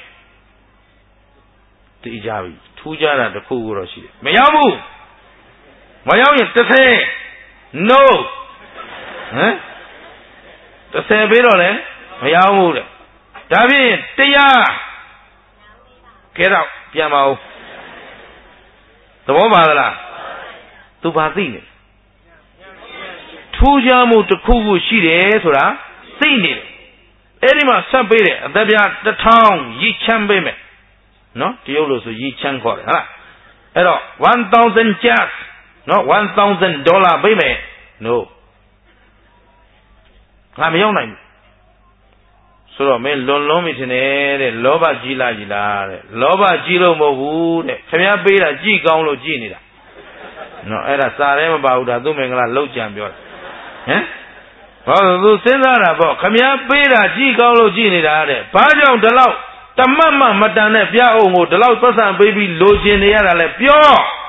သိကြပြီထူးကြတာတစ်ခုတော့ရှိတယ်မရောက်ဘူးမရောက်ရင်30 no 30ပေးတော့လေမရောက်ဘူးတဲ့ဒါဖြင့်100ကဲတော့ပြန်ပါဦးသဘောပါသလားသူဘာသိနေထူးခြားမှုတစ်ခုခုရှိတယ်ဆိုတာသိနေတယ်အဲ့ဒီမှာဆက်ပေးတယ်အသက်ပြား1000ရည်ချမ်းပေးမယ်နော်တရုတ်လို့ဆိုရည်ချမ်းခေါ်တယ်ဟုတ်လားအဲ့တော့1000 just နော်$1000ပေးမယ် no ငါမရောက်နိုင်ဘူးဆိုတော့မင်းလွန်မိထင်တယ်တဲ့လောဘကြီးလားတဲ့လောဘကြီးလို့မဟုတ်ဘူးတဲ့ခင်ဗျားပေးတာကြည်ကောင်းလို့ကြည်နေတာနော်အဲ့ဒါစာထဲမပါဘူးဒါသူ့မင်္ဂလာလောက်ကြံပြောတယ်ဟမ်ဘာလို့သူစဉ်းစားတာပေါ့ခင်ဗျားပေးတာကြည်ကောင်းလို့ကြည်နေတာတဲ့ဘာကြောင့်ဒီလောက်တမတ်မှမတန်တဲ့ပြားအောင်ကိုဒီလောက်သက်ဆံပေးပြီးလိုချင်နေရတာလဲပြော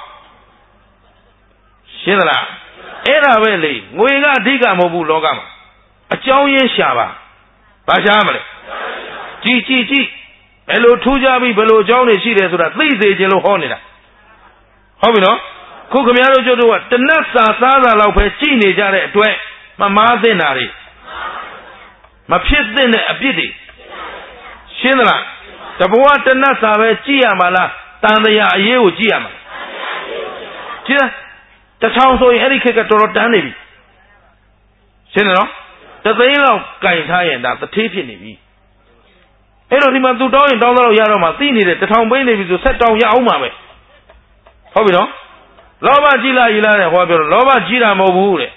ရှင်းသလားအဲ့ဒါပဲလေငွေကအဓိကမဟုတ်ဘူးလောကမှာအကြောင်းရင်းရှာပါဘာရှာမလဲကြည်ဘယ်လိုထူးခြားပြီးဘယ်လိုအကြောင်းတွေရှိတယ်ဆိုတာသိစေခြင်းလို့ဟောနေတာဟုတ်ပြီနော်ခုခင်ဗျားတို့ကျတို့ကတနတ်စာစားတာလောက်ပဲကြည်နေကြတဲ့အတွက်မမားသင့်တာတွေမဖြစ်သင့်တဲ့အပြစ်တွေရှင်းသလားတဘဝတနတ်စာပဲကြည်ရမှာလားတန်တရားအရေးကိုကြည်ရမှာကြည်လား1000ဆိုရင်အဲ့ဒီခေတ်ကတော်တော်တန်းနေပြီရှင်းတယ်နော်တသိန်းလောက်ကင်ထားရင်ဒါတထေးဖြစ်နေပြီအဲ့တော့ဒီမှာသူတောင်းရင်တောင်းတော့ရတော့မှသိနေတယ်1000ပေးနေပြီဆိုဆက်တောင်းရအောင်ပါပဲဟုတ်ပြီနော်လောဘကြီးလားတဲ့ဟောပြောတော့လောဘကြီးတာမဟုတ်ဘူးတဲ့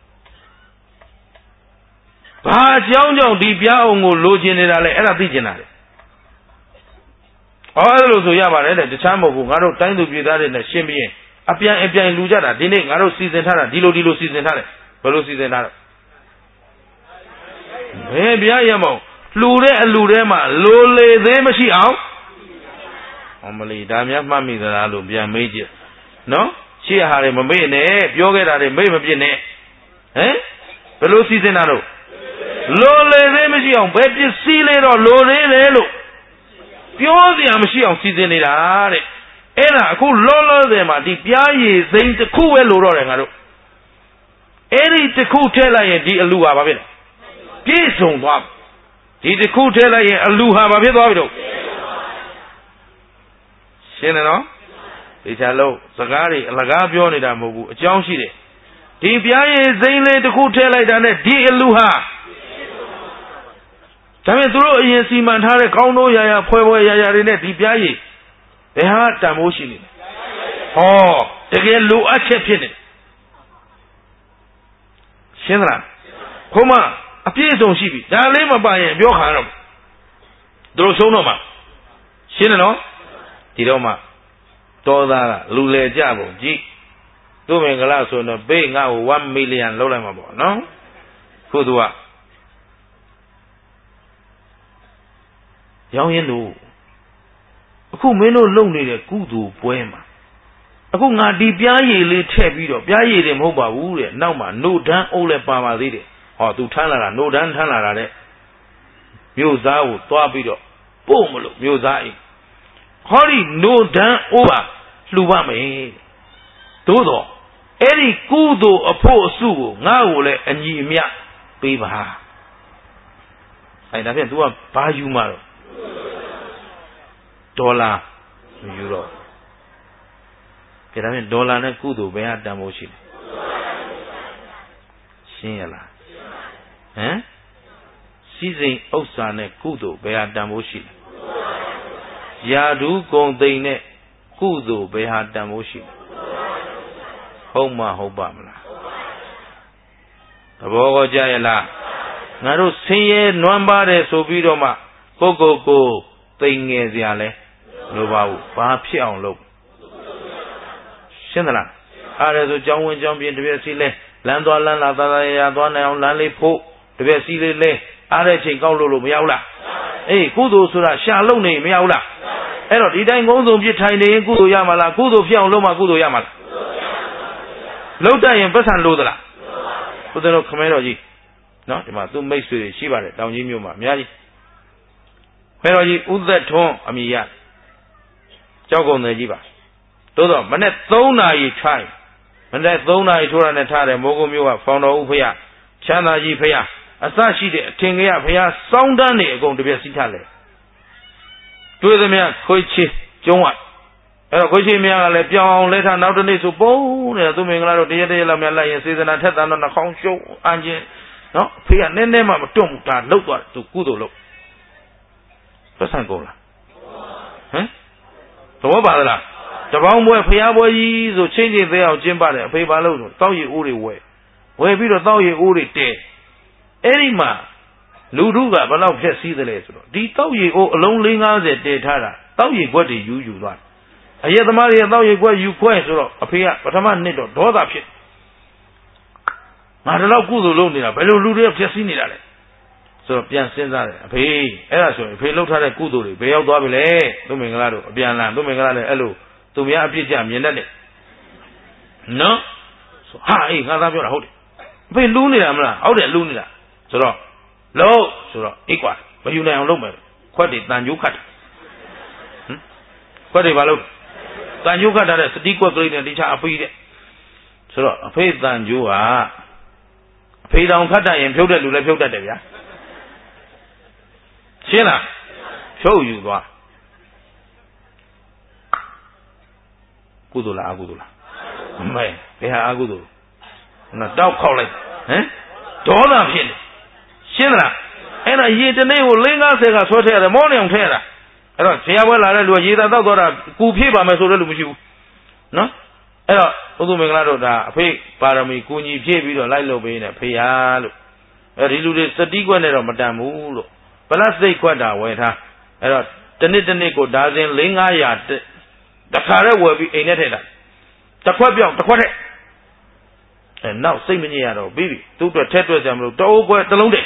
ဘာအကြောင်းကြောင့်ဒီပြားအောင်ကိုလိုချင်နေတာလဲအဲ့ဒါသိချင်တာလေအဲ့လိုဆိုရပါတယ်တဲ့တခြားမဟုတ်ဘူးငါတို့တိုင်းသူပြည်သားတွေနဲ့ရှင်းပြီးရင်ပြိုင်လူကြတာဒီနေ့ငါတို့စီစဉ်ထားတာဒီလိုစီစဉ်ထားတယ်ဘယ်လိုစီစဉ်ထားတော့ဘယ်ပြားရမောင်လှူတဲ့အလူထဲမှာလိုလေသေးမရှိအောင်အမလီဒါများမှတ်မိသလားလို့ပြန်မေးကြည့်နော်ရှေ့ဟာတွေမမေ့နဲ့ပြောခဲ့တာတွေမေ့မပြစ်နဲ့ဟမ်ဘယ်လိုစီစဉ်တာတော့လိုလေသေးမရှိအောင်ဘယ်ပစ္စည်းလေးတော့လိုသေးတယ်လို့ပြောစရာမရှိအောင်စီစဉ်နေတာတဲ့အဲ့ဒါအခုလောလောဆယ်မှာဒီပြားရည်စိမ်းတစ်ခုပဲလိုတော့တယ်ငါတို့အဲ့ဒီတစ်ခုထည့်လိုက်ရင်ဒီအလူဟာဘာဖြစ်လဲပြည့်စုံသွားဒီတစ်ခုထည့်လိုက်ရင်အလူဟာဘာဖြစ်သွားပြီတော့ရှင်းတယ်နော်ဒီချာလို့စကားတွေအလကားပြောနေတာမဟုတ်ဘူးအကြောင်းရှိတယ်ဒီပြားရည်စိမ်းလေးတစ်ခုထည့်လိုက်တာနဲ့ဒီအလူဟာဒါပေမဲ့သူတို့အရင်စီမံထားတဲ့ကောင်းတို့ရာရာဖွဲရာရာတွေနဲ့ဒီပြားရည်ဘယ်ဟာတန်ဖိုးရှိနေလဲဟောတကယ်လိုအပ်ချက်ဖြစ်နေရှင်းသလားခုမှအပြည့်အစုံရှိပြီဒါလေးမပါရင်ပြောခါတော့သူတို့ဆုံးတော့မှရှင်းတယ်နော်ဒီတော့မှတော်သားကလူလေကြပုံကြည့်သူ့မင်္ဂလာဆိုတော့ဘေးငါ့ကို1 million လောက်လိုက်မှာပေါ့နော်ခုသူကရောင်းရင်လို့အခုမင်းတို့လုံနေတဲ့ကုသိုလ်ပွဲမှာအခုငါဒီပြားရည်လေးထည့်ပြီးတော့ပြားရည်တွေမဟုတ်ပါဘူးတဲ့နောက်မှာနှုတ်ဒန်းအုပ်လည်းပါပါသေးတယ်ဟောသူထမ်းလာတာနှုတ်ဒန်းထမ်းလာတာတဲ့မြို့သားကိုသွားပြီးတော့ပို့မလို့မြို့သားအိမ်ဟောဒီနှုတ်ဒန်းအုပ်ပါလှူပါမယ်သို့တော့အဲ့ဒီကုသိုလ်အဖို့အစုကိုငါ့ကိုလည်းအညီအမျှပေးပါအဲ့ဒါဖြင့် तू ကဘာယူမှာတော့ဒေါ်လာယူတော့ကြည့်ဒါဖြင့်ဒေါ်လာနဲ့ကုသိုလ်ဘယ်ဟာတန်ဖိုးရှိလဲရှင်းရလားဟမ်စီစဉ်ဥစ္စာနဲ့ကုသိုလ်ဘယ်ဟာတန်ဖိုးရှိလဲယာဓုဂုံသိမ့်နဲ့ကုသိုလ်ဘယ်ဟာတန်ဖိုးရှိလဲဟုတ်မှဟုတ်ပါမလားသဘောကောကြရလားငါတို့ဆင်းရဲနွမ်းပါတယ်ဆိုပြီးတော့မှကိုသိငယ်စရာလဲလိုပါဘူးဘာဖြစ်အောင်လုပ်ရှင်းသလားအားရဆိုကြောင်းဝင်ကြောင်းပြင်တပြက်စီလဲလမ်းသွားလမ်းလာသာသာရသွားနိုင်အောင်လမ်းလေးဖို့တပြက်စီလေးလဲအားတဲ့ချိန်ကောက်လို့မရဘူးလားအေးကုသိုလ်ဆိုတာရှာလုံနေမရဘူးလားအဲ့တော့ဒီတိုင်းကုန်းစုံပြစ်ထိုင်နေရင်ကုသိုလ်ရမှာလားကုသိုလ်ဖြစ်အောင်လုပ်မှကုသိုလ်ရမှာလားလုပ်တတ်ရင်ပတ်စံလို့သလားဘုရားတော်ခမဲတော်ကြီးနော်ဒီမှာသူ့မိတ်ဆွေတွေရှိပါတယ်တောင်ကြီးမြို့မှာအများကြီးခမဲတော်ကြီးဥသက်ထွန်းအမိရကြောက်ကုန်တယ်ကြီးပါတိုးတော့မနေ့3နာရီထိုင်မနေ့3နာရီထိုးရနဲ့ထားတယ်မိုးကုတ်မြို့ကဖောင်တော်ဦးဖရချမ်းသာကြီးဖရအစရှိတဲ့အထင်ကြီးဖရစောင်းတန်းနေအကုန်တပြက်စီးထားလဲတွေးသမျှခွေးချီကျုံးဝအဲ့တော့ခွေးချီများကလည်းပြောင်းအောင်လဲထားနောက်တနေ့ဆိုပုံနေတာသူမင်္ဂလာတော့တရက်လောက်များလိုက်ရင်စေစနာထက်တန်းတော့နှာခေါင်းရှုံးအန်ချင်းနော်အဖေကနည်းနည်းမှမတွန့်ဘူးဒါလှုပ်သွားတယ်သူကုသိုလ်လုပ်ပတ်စံကုန်လားဟမ်သဘောပါလားတပေါင်းပွဲဖျားပွဲကြီးဆိုချင်းချင်းသေးအောင်ကျင်းပါတယ်အဖေဘာလို့ဆိုတောက်ရည်အိုးတွေဝယ်ပြီးတော့တောက်ရည်အိုးတွေတဲအဲ့ဒီမှာလူထုကဘယ်လောက်ဖြက်စီးသလဲဆိုတော့ဒီတောက်ရည်အိုးအလုံး450တဲထားတာတောက်ရည်ခွက်တွေယူသွားအရက်သမားတွေတောက်ရည်ခွက်ယူခွဲဆိုတော့အဖေကပထမနှစ်တော့ဒေါသဖြစ်ငါတော့ကုသိုလ်လုပ်နေတာဘယ်လိုလူတွေဖြက်စီးနေတာလဲဆိုတော့ပြန်စဉ်းစားတယ်အဖေအဲ့ဒါဆိုရင်အဖေလှုပ်ထားတဲ့ကုသိုလ်တွေဘယ်ရောက်သွားပြီလဲသူမင်္ဂလာတို့အပြန်လာသူမင်္ဂလာလည်းအဲ့လိုသူများအပြစ်ကြမြင်တတ်တယ်နော်ဆိုဟာအေးငါသားပြောတာဟုတ်တယ်အဖေလူးနေတာမလားဟုတ်တယ်လူးနေတာဆိုတော့လို့ဆိုတော့အေးကွာမယူနိုင်အောင်လုပ်မယ်ခွက်တွေတန်ကြိုးခတ်တယ်ခွက်တွေဘာလို့တန်ကြိုးခတ်ထားတဲ့စတိကွက်ကလေးနဲ့တခြားအဖေတဲ့ဆိုတော့အဖေတန်ကြိုးကအဖေတောင်ခတ်တတ်ရင်ဖြုတ်တဲ့လူလည်းဖြုတ်တတ်တယ်ဗျာရှင်းလားဖြုတ်ယူသွားကုသိုလ်လားအကုသိုလ်လားမမဲဘယ်ဟာအကုသိုလ်နော်တောက်ခောက်လိုက်ဟမ်ဒေါသဖြစ်နေရှင်းလားအဲ့ဒါရေတနေ့ကို50ကဆွဲထည့်ရတယ်မောနေအောင်ထည့်ရတာအဲ့တော့ဆရာပွဲလာတဲ့လူကရေသာတောက်တော့တာကူဖြည့်ပါမယ်ဆိုတဲ့လူမရှိဘူးနော်အဲ့တော့ဘုသူမင်္ဂလာတို့ဒါအဖေပါရမီကူညီဖြည့်ပြီးတော့လိုက်လုပ်ပေးနေဖေဟာလို့အဲဒီလူတွေစတိကွက်နဲ့တော့မတန်ဘူးလို့ပလတ်စတစ်ခွက်တာဝယ်ထားအဲ့တော့တနစ်ကိုဒါစဉ်4-500တခါတည်းဝယ်ပြီးအိမ်ထဲထည့်တာတခွက်ပြောင်းတခွက်တဲ့နောက်စိတ်မငြိရတော့ပြီးပြီသူ့အတွက်ထက်တွက်ကြမလို့တိုးပွဲတစ်လုံးတည်း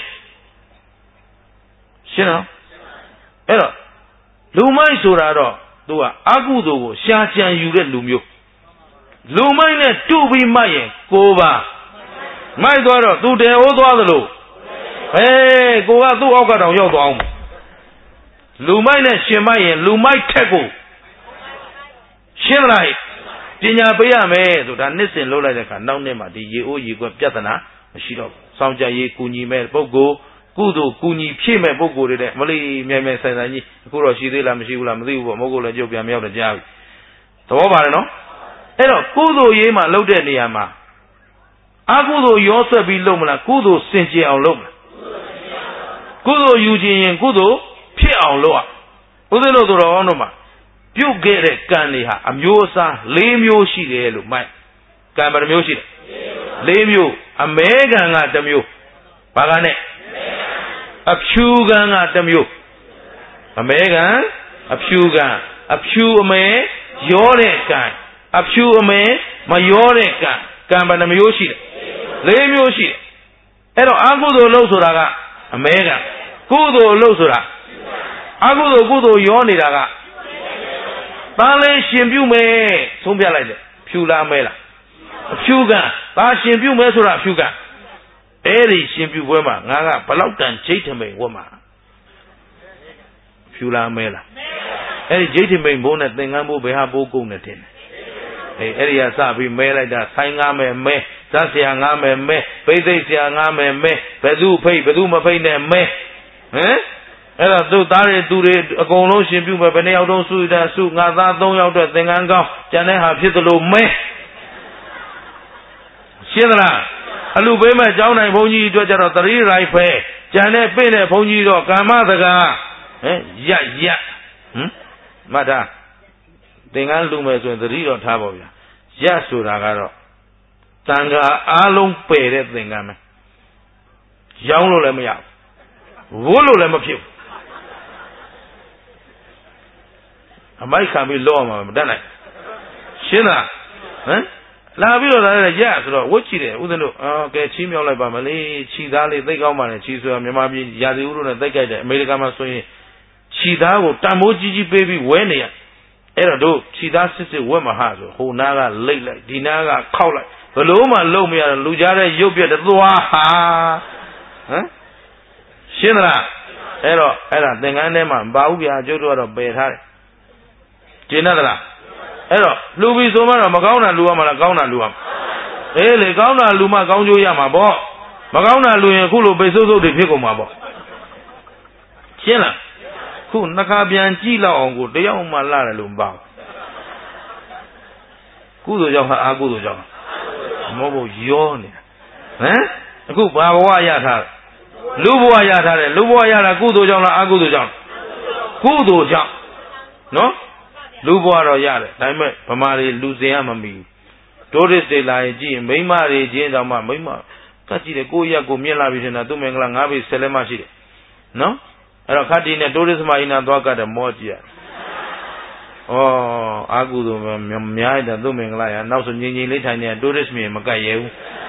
ရှင်းနော်အဲ့တော့လူမိုက်ဆိုတာတော့သူကအကုသိုလ်ကိုရှားကြံယူတဲ့လူမျိုးလူမိုက်နဲ့တူပြီးမှတ်ရင်ကိုပါမိုက်သွားတော့သူတဲဟိုးသွားသလိုကိုကသူ့အောက်ကတောင်ရောက်သွားအောင်လူမိုက်နဲ့ရှင်မိုက်ရင်လူမိုက်ထက်ကိုရှင်းလိုက်ပညာပေးရမယ်ဆိုတာနှစ်စဉ်လုပ်လိုက်တဲ့အခါနောက်နှစ်မှာဒီရေအိုးရေကွက်ပြဿနာမရှိတော့ဘူးစောင့်ကြရေးကူညီမဲ့ပုဂ္ဂိုလ်ကုသိုလ်ကူညီဖြည့်မဲ့ပုဂ္ဂိုလ်တွေတဲ့မလေးမြိုင်မြိုင်ဆိုင်ဆိုင်ကြီးအခုတော့ရှိသေးလားမရှိဘူးလားမသိဘူးပေါ့မဟုတ်လည်းကြုတ်ပြန်မြောက်တယ်ကြားပြီသဘောပါတယ်နော်အဲ့တော့ကုသိုလ်ရေးမှာလုပ်တဲ့နေရာမှာအကုသိုလ်ရောဆက်ပြီးလုပ်မလားကုသိုလ်စင်ကြယ်အောင်လုပ်မလားကုသိုလ်ယူခြင်းရင်ကုသိုလ်ဖြစ်အောင်လုပ်ဦးဇင်းတို့တော်အောင်တို့မှာပြုတ်ခဲ့တဲ့ကံတွေဟာအမျိုးအစား၄မျိုးရှိတယ်လို့မှတ်ကံဘယ်နှမျိုးရှိလဲ၄မျိုးအမဲကံကတစ်မျိုးဘာကနဲ့အဖြူကံကတစ်မျိုးအမဲကံအဖြူကံအဖြူအမဲရောတဲ့ကံအဖြူအမဲမရောတဲ့ကံကံဘယ်နှမျိုးရှိလဲ၄မျိုးရှိတယ်အဲ့တော့အကုသိုလ်လုပ်ဆိုတာကအမဲကံကုသိုလ်လုပ်ဆိုတာအကုသိုလ်ကုသိုလ်ရောနေတာကဘာလဲရှင်ပြုမယ်ဆုံးပြလိုက်တယ်ဖြူလားမဲလားအဖြူကံဘာရှင်ပြုမယ်ဆိုတာအဖြူကံအဲ့ဒီရှင်ပြုပွဲမှာငါကဘလောက်တန်ဂျိတ်ထမိန်ဝတ်မှာဖြူလားမဲလားအဲ့ဒီဂျိတ်ထမိန်ဘိုးနဲ့သင်္ကန်းဘိုးဘယ်ဟာဘိုးကုန်နေတယ်အဲ့ဒီကစပြီးမဲလိုက်တာဆိုင်းငားမယ်မဲဇက်ဆရာငားမယ်မဲဘိသိက်ဆရာငားမယ်မဲဘယ်သူဖိတ်ဘယ်သူမဖိတ်နဲ့မဲအဲ့တော့သူ့သားတွေသူတွေအကုန်လုံးရှင်ပြုမယ်ဘယ်နှယောက်တုံးစုတဲ့စုငါသား3ယောက်အတွက်သင်္ကန်းကောင်းကျန်တဲ့ဟာဖြစ်သလိုမဲရှင်းသလားအလူပေးမဲ့ကျောင်းနိုင်ဘုန်းကြီးအတွက်ကြတော့တတိရိုက်ဖဲကျန်တဲ့ပြည့်တဲ့ဘုန်းကြီးတော့ကာမတကာရက်မှတ်ထားသင်္ကန်းလူမယ်ဆိုရင်တတိတော့ထားပါဗျာရက်ဆိုတာကတော့တန်ခါအားလုံးပယ်တဲ့သင်္ကန်းပဲရောင်းလို့လည်းမရဘူးဝတ်လို့လည်းမဖြစ်ဘူးအမိုက်ခံပြီးလောရမှာမတတ်နိုင်ရှင်းလားလာပြီးတော့လည်းရဆိုတော့ဝတ်ချီတယ်ဦးဇင်းတို့ကဲချီးမြောက်လိုက်ပါမလေးခြီသားလေးသိကောင်းပါနဲ့ခြီဆိုတာမြန်မာပြည်ရာသီဥတုနဲ့သိကြိုက်တယ်အမေရိကန်မှာဆိုရင်ခြီသားကိုတန်မိုးကြီးကြီးပေးပြီးဝဲနေရအဲ့တော့တို့ခြီသားစစ်စစ်ဝက်မဟာဆိုဟိုနားကလိတ်လိုက်ဒီနားကခောက်လိုက်ဘလို့မှလုံမရလူကြားတဲ့ရုပ်ပြက်တဲ့သွားဟာရှင်းလားအဲ့တော့အဲ့ဒါသင်္ကန်းထဲမှာမပါဘူးဗျာကျုပ်တို့ကတော့ပယ်ထားတယ်ကျင်းတတ်သလားအဲ့တော့လူပြီဆိုမှတော့မကောင်းတာလူရမှာလားကောင်းတာလူရမှာလေကောင်းတာလူမှကောင်းကျိုးရမှာပေါ့မကောင်းတာလူရင်ခုလိုပိတ်ဆိုးဆိုးတွေဖြစ်ကုန်မှာပေါ့ရှင်းလားခုနှခါပြန်ကြည့်လောက်အောင်ကိုတယောက်မှလာတယ်လို့မပါဘူးကုသိုလ်ကြောင့်ဟာအာကုသိုလ်ကြောင့်မဟုတ်ဘူးရောနေတာအခုဘာဘဝရထားလူဘဝရထားတယ်လူဘဝရတာကုသိုလ်ကြောင့်လားအာကုသိုလ်ကြောင့်ကုသိုလ်ကြောင့်နော်လူဘဝတော့ရတယ်ဒါပေမဲ့ဗမာတွေလူစင်ရမမီဘူးဒိုရစ်တွေလာရင်ကြည့်ရင်မိမတွေချင်းတောင်မှမိမကတ်ကြည့်တယ်ကိုရက်ကိုမြင်လာပြီထင်တာသူ့မင်္ဂလာ9ပေ10လက်မှရှိတယ်နော်အဲ့တော့ခတ်တီနဲ့ဒိုရစ်မအင်းနာသွားကတ်တယ်မောကြည့်ရအာကုသိုလ်များတယ်သူ့မင်္ဂလာရနောက်ဆိုငြိမ်ငြိမ်လေးထိုင်နေဒိုရစ်မြင်မကတ်ရဲဘူး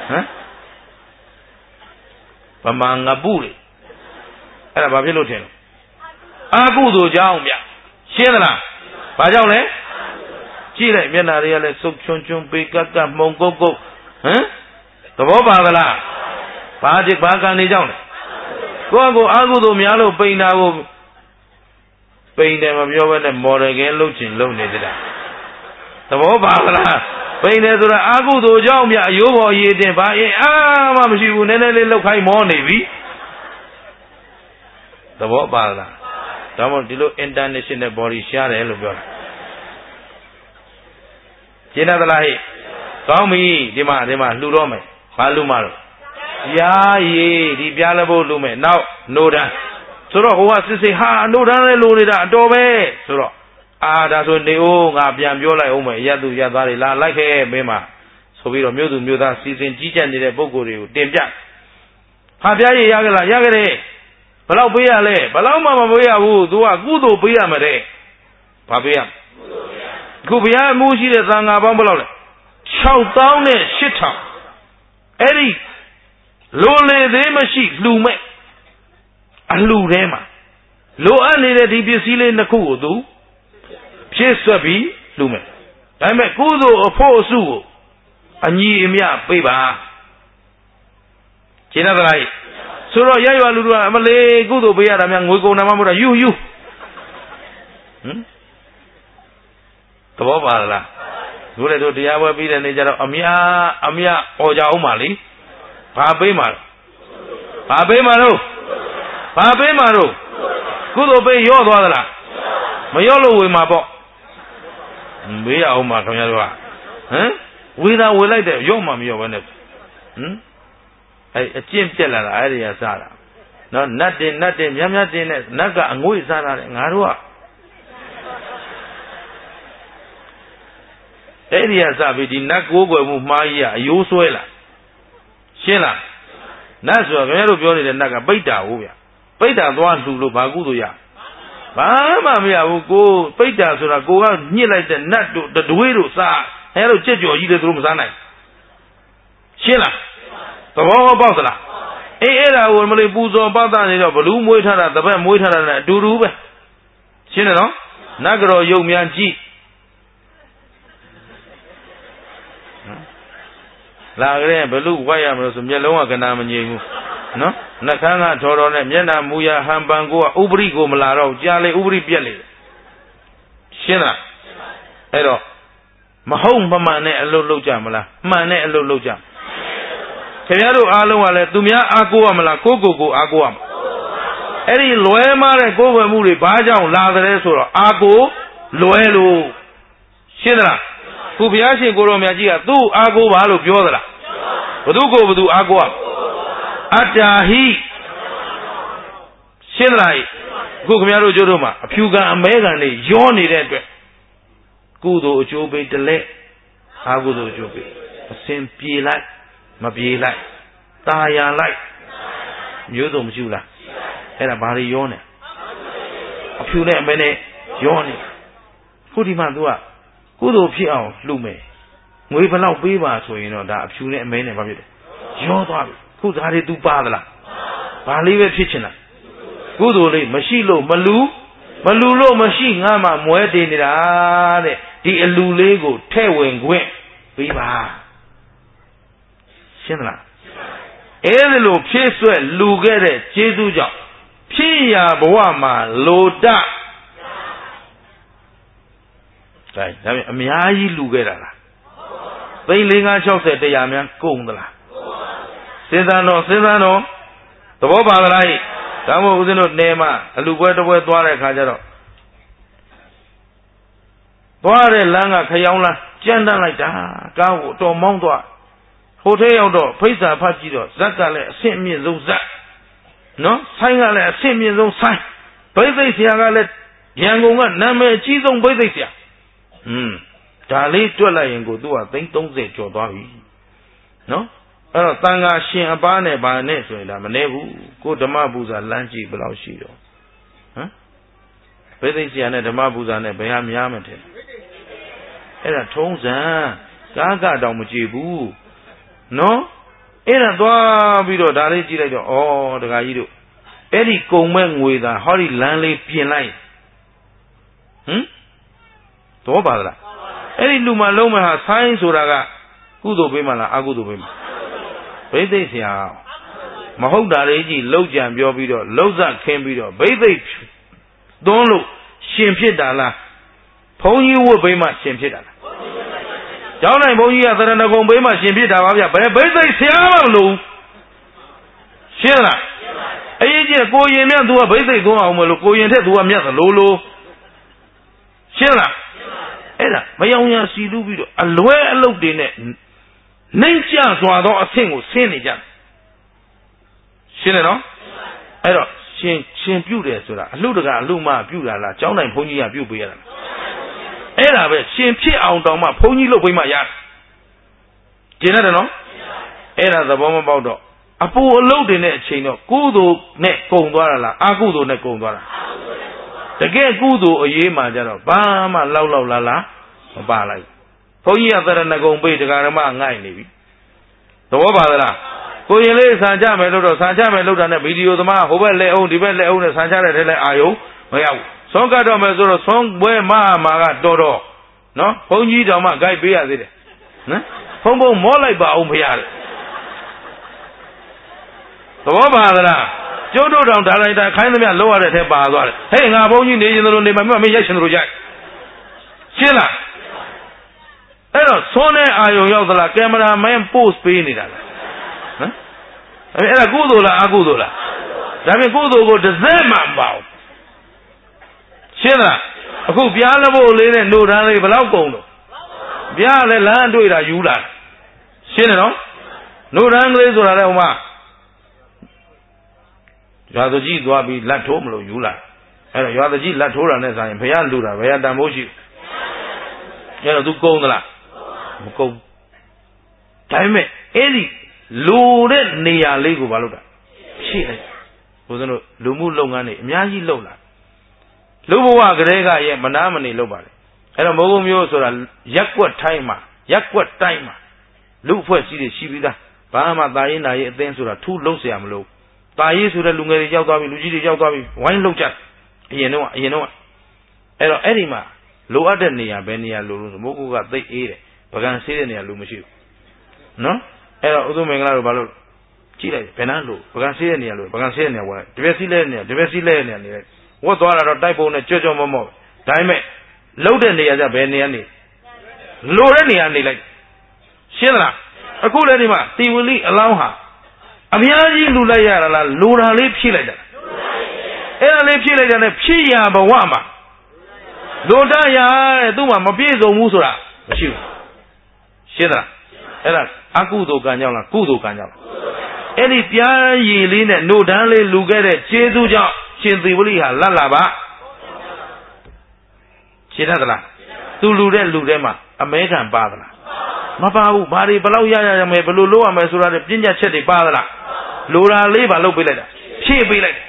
ဗမာငပုလေအဲ့ဒါဘာဖြစ်လို့ထင်လဲအာကုသိုလ်ကြောင့်ဗျရှင်းသလားဘာကြောင့်လဲကြည့်လိုက်မျက်နှာတွေကလည်းစုပ်ချွန်းချွန်းပေကတ်ကတ်မှုံကုတ်ကုတ်သဘောပါသလားဘာကံနေကြောင့်လဲကိုယ့်ကိုအာကုသိုလ်များလို့ပိန်တာကိုပိန်တယ်မပြောဘဲနဲ့မော်ဒယ်ကဲလှုပ်ချင်လှုပ်နေသေးတာသဘောပါသလားပိန်တယ်ဆိုတာအာကုသိုလ်ကြောင့်မြအယိုးပေါ်ရည်တင်ဘာမှမရှိဘူးနည်းနည်းလေးလှုပ်ခိုင်းမောနေပြီသဘောပါလားဒါမှမဟုတ်ဒီလို international body ရှားတယ်လို့ပြောတာရှင်းသလားဟဲ့ကောင်းပြီဒီမှာလှူတော့မယ်ဘာလှူမှာလို့ရာရည်ဒီပြားလဖို့လှူမယ်နောက်နှိုးတန်းဆိုတော့ဟိုကစစ်စစ်ဟာနှိုးတန်းလဲလှူနေတာအတော်ပဲဆိုတော့ဒါဆိုနေဦးငါပြန်ပြောလိုက်အောင်မယ်ရက်သူရက်သားတွေလာလိုက်ခဲ့မင်းမှာဆိုပြီးတော့မြို့သူမြို့သားစီစဉ်ကြီးကြပ်နေတဲ့ပုံကိုယ်တွေကိုတင်ပြဟာပြားရည်ရကြလားရကြတယ်ဘယ်လောက်ပေးရလဲဘယ်လောက်မှမပေးရဘူးသူကကုသိုလ်ပေးရမှာတဲ့ဘာပေးရခုဘုရားအမှုရှိတဲ့သံဃာပေါင်းဘယ်လောက်လဲ 6,000 နဲ့ 8,000အဲ့ဒီလိုလေသေးမရှိလှူမဲ့အလှူထဲမှာလိုအပ်နေတဲ့ဒီပစ္စည်းလေးနှစ်ခုကိုသူဖြည့်ဆွတ်ပြီးလှူမယ်ဒါပေမဲ့ကုသိုလ်အဖို့အစုကိုအညီအမျှပေးပါရှင်းသလားဆိုတော့ရရွာလူတို့ကအမလေးကုသိုလ်ပေးရတာများငွေကုန်တာမှမဟုတ်တာယူသဘောပါလားဒီလေတို့တရားပွဲပြီးတဲ့နေ့ကျတော့အမြဩကြအောင်ပါလေဘာပေးမှာလို့ကုသိုလ်ပေးရော့သွားသလားမရော့လို့ဝေမှာပေါ့မေးရအောင်ပါခင်ဗျားတို့ကဝေတာဝေလိုက်တယ်ရော့မှမရော့ဘဲနဲ့အကျင့်ပြက်လာတာအဲ့ဒီကစားတာနော်နတ်တင်မြတ်တင်နဲ့နတ်ကအငွေ့စားတာလေငါတို့ကအဲ့ဒီကစားပြီးဒီနတ်ကိုးကွယ်မှုမှားကြီးကအယိုးဆွဲလာရှင်းလားနတ်ဆိုတော့ခင်ဗျားတို့ပြောနေတဲ့နတ်ကပိဋ္ဌာဟုတ်ဗျပိဋ္ဌာသွားလှူလို့ဘာကုသိုလ်ရဘာမှမရဘူးကိုပိဋ္ဌာဆိုတာကိုကညှစ်လိုက်တဲ့နတ်တို့တတွေးတို့စားအဲ့လိုကြက်ကြော်ကြီးတွေသူတို့မစားနိုင်ရှင်းလားသဘောပေါက်သလားအဲ့ဒါကိုမလေးပူဇော်ပတ်တာနေတော့ဘလူးမွေးထားတာတပတ်မွေးထားတာနဲ့အတူတူပဲရှင်းတယ်နော်နတ်ကြော်ရုပ်များကြည့်လာကြတဲ့ဘလူးဝိုက်ရမလို့ဆိုမျက်လုံးကကနာမငြိမ်ဘူးနော်နှခမ်းကထော်တော်နဲ့မျက်နှာမူရဟန်ပန်ကိုကဥပရိကိုမလာတော့ကြားလေဥပရိပြက်လေရှင်းလားအဲ့တော့မဟုတ်မမှန်နဲ့အလုပ်လုပ်ကြမလားမှန်နဲ့အလုပ်လုပ်ကြခင်ဗျားတို့အားလုံးကလည်းသူများအားကိုးရမလားကိုယ့်ကိုယ်အားကိုးရမှာအဲ့ဒီလွဲမားတဲ့ကိုယ်ဝယ်မှုတွေဘာကြောင့်လာတဲ့ဆိုတော့အားကိုးလွဲလို့ရှင်းသလားခုဘုရားရှင်ကိုတော်မြတ်ကြီးကသူ့အားကိုးပါလို့ပြောသလားဘသူကိုဘသူအားကိုးရအတ္တာဟိရှင်းသလားခုခင်ဗျားတို့ကျိုးတို့မှာအဖြူကံအမဲကံတွေရောနေတဲ့အတွက်ကုသိုလ်အကျိုးပေးတလဲအာကုသိုလ်အကျိုးပေးအစဉ်ပြေလိုက်မပြေလိုက်ตาရလိုက်မျိုးစုံမရှိဘူးလားအဲ့ဒါဘာတွေရောနေအဖြူနဲ့အမဲနဲ့ရောနေခုဒီမှာ तू ကကုသိုလ်ဖြစ်အောင်လှုပ်မယ်ငွေဘယ်လောက်ပေးပါဆိုရင်တော့ဒါအဖြူနဲ့အမဲနဲ့ဘာဖြစ်လဲရောသွားပြီခုသားတွေ तू ပါသလားဘာလေးပဲဖြစ်ချင်တာကုသိုလ်လေးမရှိလို့မလူလို့မရှိငါမှမွဲတင်နေတာတဲ့ဒီအလူလေးကိုထဲ့ဝင်ခွင့်ပေးပါရှင်းလားအဲ့ဒီလိုဖြည့်ဆွက်လူခဲ့တဲ့ကျေးဇူးကြောင့်ဖြစ်ရာဘဝမှာလိုတဒါအများကြီးလူခဲ့တာလားသိန်း460တရားများကုန်သလားစဉ်းစားတော့သဘောပါသလားဒါမှမဟုတ်ဦးဇင်းတို့နေမှာအလူပွဲတစ်ပွဲသွားတဲ့အခါကျတော့သွားတဲ့လမ်းကခရောင်းလမ်းကြမ်းတမ်းလိုက်တာကားကိုတော်မောင်းသွားဟိုထဲရောက်တော့ဖိတ်စာဖတ်ကြည့်တော့ဇက်ကလည်းအဆင့်မြင့်ဆုံးဇက်နော်ဆိုင်ကလည်းအဆင့်မြင့်ဆုံးဆိုင်ဘိသိက်ဆရာကလည်းရန်ကုန်ကနာမည်အကြီးဆုံးဘိသိက်ဆရာဒါလေးတွက်လိုက်ရင်ကိုသူကသိန်း30ကျော်သွားပြီနော်အဲ့တော့တန်ခါရှင်အပားနဲ့ဗာနဲ့ဆိုရင်ဒါမနေဘူးကိုဓမ္မပူဇာလမ်းကြည့်ဘယ်လောက်ရှိတော့ဘိသိက်ဆရာနဲ့ဓမ္မပူဇာနဲ့ဘယ်ဟာများမထင်အဲ့ဒါထုံးစံကားကတောင်မကြည့်ဘူးနော်အဲ့ဒါသွားပြီးတော့ဒါလေးကြည့်လိုက်တော့ဩတခါကြီးတို့အဲ့ဒီကုံမဲ့ငွေသာဟောဒီလမ်းလေးပြင်လိုက်တော့ပါသလားအဲ့ဒီလူမလုံးမဟာဆိုင်းဆိုတာကကုသိုလ်ပေးမှလားအကုသိုလ်ပေးမှဘိသိက်ဆရာမဟုတ်တာလေးကြီးလောက်ကြံပြောပြီးတော့လောက်စခင်းပြီးတော့ဘိသိက်သွန်းလို့ရှင်ဖြစ်တာလားဘုန်းကြီးဝတ်ပေးမှရှင်ဖြစ်တာလားကျောင်းနိုင်ဘုန်းကြီးကသရဏဂုံပေးမှရှင်ဖြစ်တာပါဗျဘယ်ဘိသိက်ဆရာမလို့ရှင်းလားအရေးကြီးကိုရင်မြတ်သူကဘိသိက်သွန်းအောင်မလို့ကိုရင်ထက်သူကမြတ်သလိုလိုရှင်းလားအဲ့ဒါမယောင်ရစီလူပြီးတော့အလွဲအလုတ်တွေနဲ့နှိမ့်ကျစွာသောအဆင့်ကိုဆင်းနေကြရှင်းတယ်နော်အဲ့တော့ရှင်ပြုတယ်ဆိုတာအလှတကအလှမပြုတာလားကျောင်းတိုင်းဘုန်းကြီးကပြုပေးရတာအဲ့ဒါပဲရှင်ဖြစ်အောင်တောင်မှဘုန်းကြီးလုပ်ပေးမှရတယ်ကျင်တယ်နော်အဲ့ဒါသဘောမပေါက်တော့အပူအလုတ်တွေနဲ့အချိန်တော့ကုသိုလ်နဲ့ကုံသွားတာလားအကုသိုလ်နဲ့ကုံသွားတာတကယ်ကုသိုလ်အရေးမှကြတော့ဘာမှလောက်လာမပါလိုက်သဘုန်းကြီးကသရဏဂုံပိတ်တရားဓမ္မငိုက်နေပြီသဘောပါသလားကိုရင်လေးဆန်ချမယ်လို့တော့ဆန်ချမယ်လို့တာနဲ့ဗီဒီယိုသမားဟိုဘက်လက်အောင်ဒီဘက်လက်အောင်နဲ့ဆန်ချတဲ့ထဲလဲအာယုံမရဘူးဆွမ်းကတ်တော့မယ်ဆိုတော့ဆွမ်းပွဲမမှာကတော်တော်နော်ဘုန်းကြီးတော်မှဂိုက်ပေးရသေးတယ်နော်ဘုံမောလိုက်ပါအောင်ဖရားတဲ့သဘောပါသလားကျိုးတို့တောင်ဒါလိုက်တာခိုင်းသမျှလောက်ရတဲ့ထဲပါသွားတယ်ဟဲ့ငါဘုန်းကြီးနေရင်တို့နေမှမင်းရိုက်ရှင်တို့ရိုက်ရှင်းလားအဲ့တော့ဆွမ်းတဲ့အာယုံရောက်သလားကင်မရာမန်ပို့စ်ပေးနေတာလားဟမ်အဲ့ဒါကုသိုလ်လားအကုသိုလ်လားဒါပေမဲ့ကုသိုလ်ကိုတစ်စက်မှမပါဘူးရှင်းလားအခုပြားလဖို့လေးနဲ့နှုတ်ထမ်းလေးဘယ်လောက်ကုန်တော့ပြားလည်းလမ်းတွေ့တာယူလာရှင်းတယ်နော်နှုတ်ထမ်းကလေးဆိုတာလည်းဟိုမှာရွာသူကြီးသွားပြီးလက်ထိုးမလို့ယူလာအဲ့တော့ရွာသူကြီးလက်ထိုးတာနဲ့ဆိုင်ရင်ဘုရားလူတာဘယ်ရတန်ဖို့ရှိအဲ့တော့ तू ကုန်သလားမကုန်ဒါပေမဲ့အဲ့ဒီလူတဲ့နေရာလေးကိုဘာလုပ်တာဖြည့်လိုက်ဘုရားတို့လူမှုလုပ်ငန်းတွေအများကြီးလုပ်လာလူဘဝကလေးကရဲ့မနာမနေလုပ်ပါလေအဲ့တော့မိုးကုံမျိုးဆိုတာရက်ကွက်တိုင်းမှာလူအဖွဲ့စည်းတွေရှိပြီးသားဘာမှတာရင်နာရေးအသင်းဆိုတာထူးလုံးเสียမလို့တာရေးဆိုတဲ့လူငယ်တွေရောက်သွားပြီလူကြီးတွေရောက်သွားပြီဝိုင်းလောက်ကြအရင်တော့အဲ့တော့အဲ့ဒီမှာလိုအပ်တဲ့နေရာဘယ်နေရာလိုလို့ဆိုမိုးကုကသိအေးတယ်ပကံဆေးတဲ့နေရာလူမရှိဘူးနော်အဲ့တော့ဥသုမင်္ဂလာတို့ဘာလို့ကြည့်လိုက်ဘယ်နှလို့ပကံဆေးတဲ့နေရာလို့ပကံဆေးတဲ့နေရာဝင်တပည့်စီးလဲတဲ့နေရာတပည့်စီးလဲတဲ့နေရာနေလိုက်ဝတ်သွားတာတော့တိုက်ပုံနဲ့ကြော့မော့ဒါပေမဲ့လှုပ်တဲ့နေရာကျဘယ်နေရာနေလိုတဲ့နေရာနေလိုက်ရှင်းသလားအခုလည်းဒီမှာတီဝလိအလောင်းဟာအများကြီးလူလိုက်ရတာလားလူတာလေးဖြည့်လိုက်တာအဲ့ဒါလေးဖြည့်လိုက်တာနဲ့ဖြည့်ရဘဝမှာလူတရတဲ့သူ့မှာမပြည့်စုံဘူးဆိုတာမရှိဘူးရှင်းသလားအဲ့ဒါအကုသိုလ်ကံကြောင့်လားကုသိုလ်ကံကြောင့်လားအဲ့ဒီပြားရည်လေးနဲ့နှုတ်တန်းလေးလူခဲ့တဲ့ကျေးဇူးကြောင့်ရှင်သီဝလိဟာလတ်လာပါရှင်းတတ်သလားသူလူတဲ့လူထဲမှာအမဲခံပါသလားမပါဘူးဘာတွေဘယ်လောက်ရမယ်ဘယ်လိုလုပ်ရမယ်ဆိုတာပညာချက်တွေပါသလားလိုတာလေးပါလုပ်ပေးလိုက်တာဖြည့်ပေးလိုက်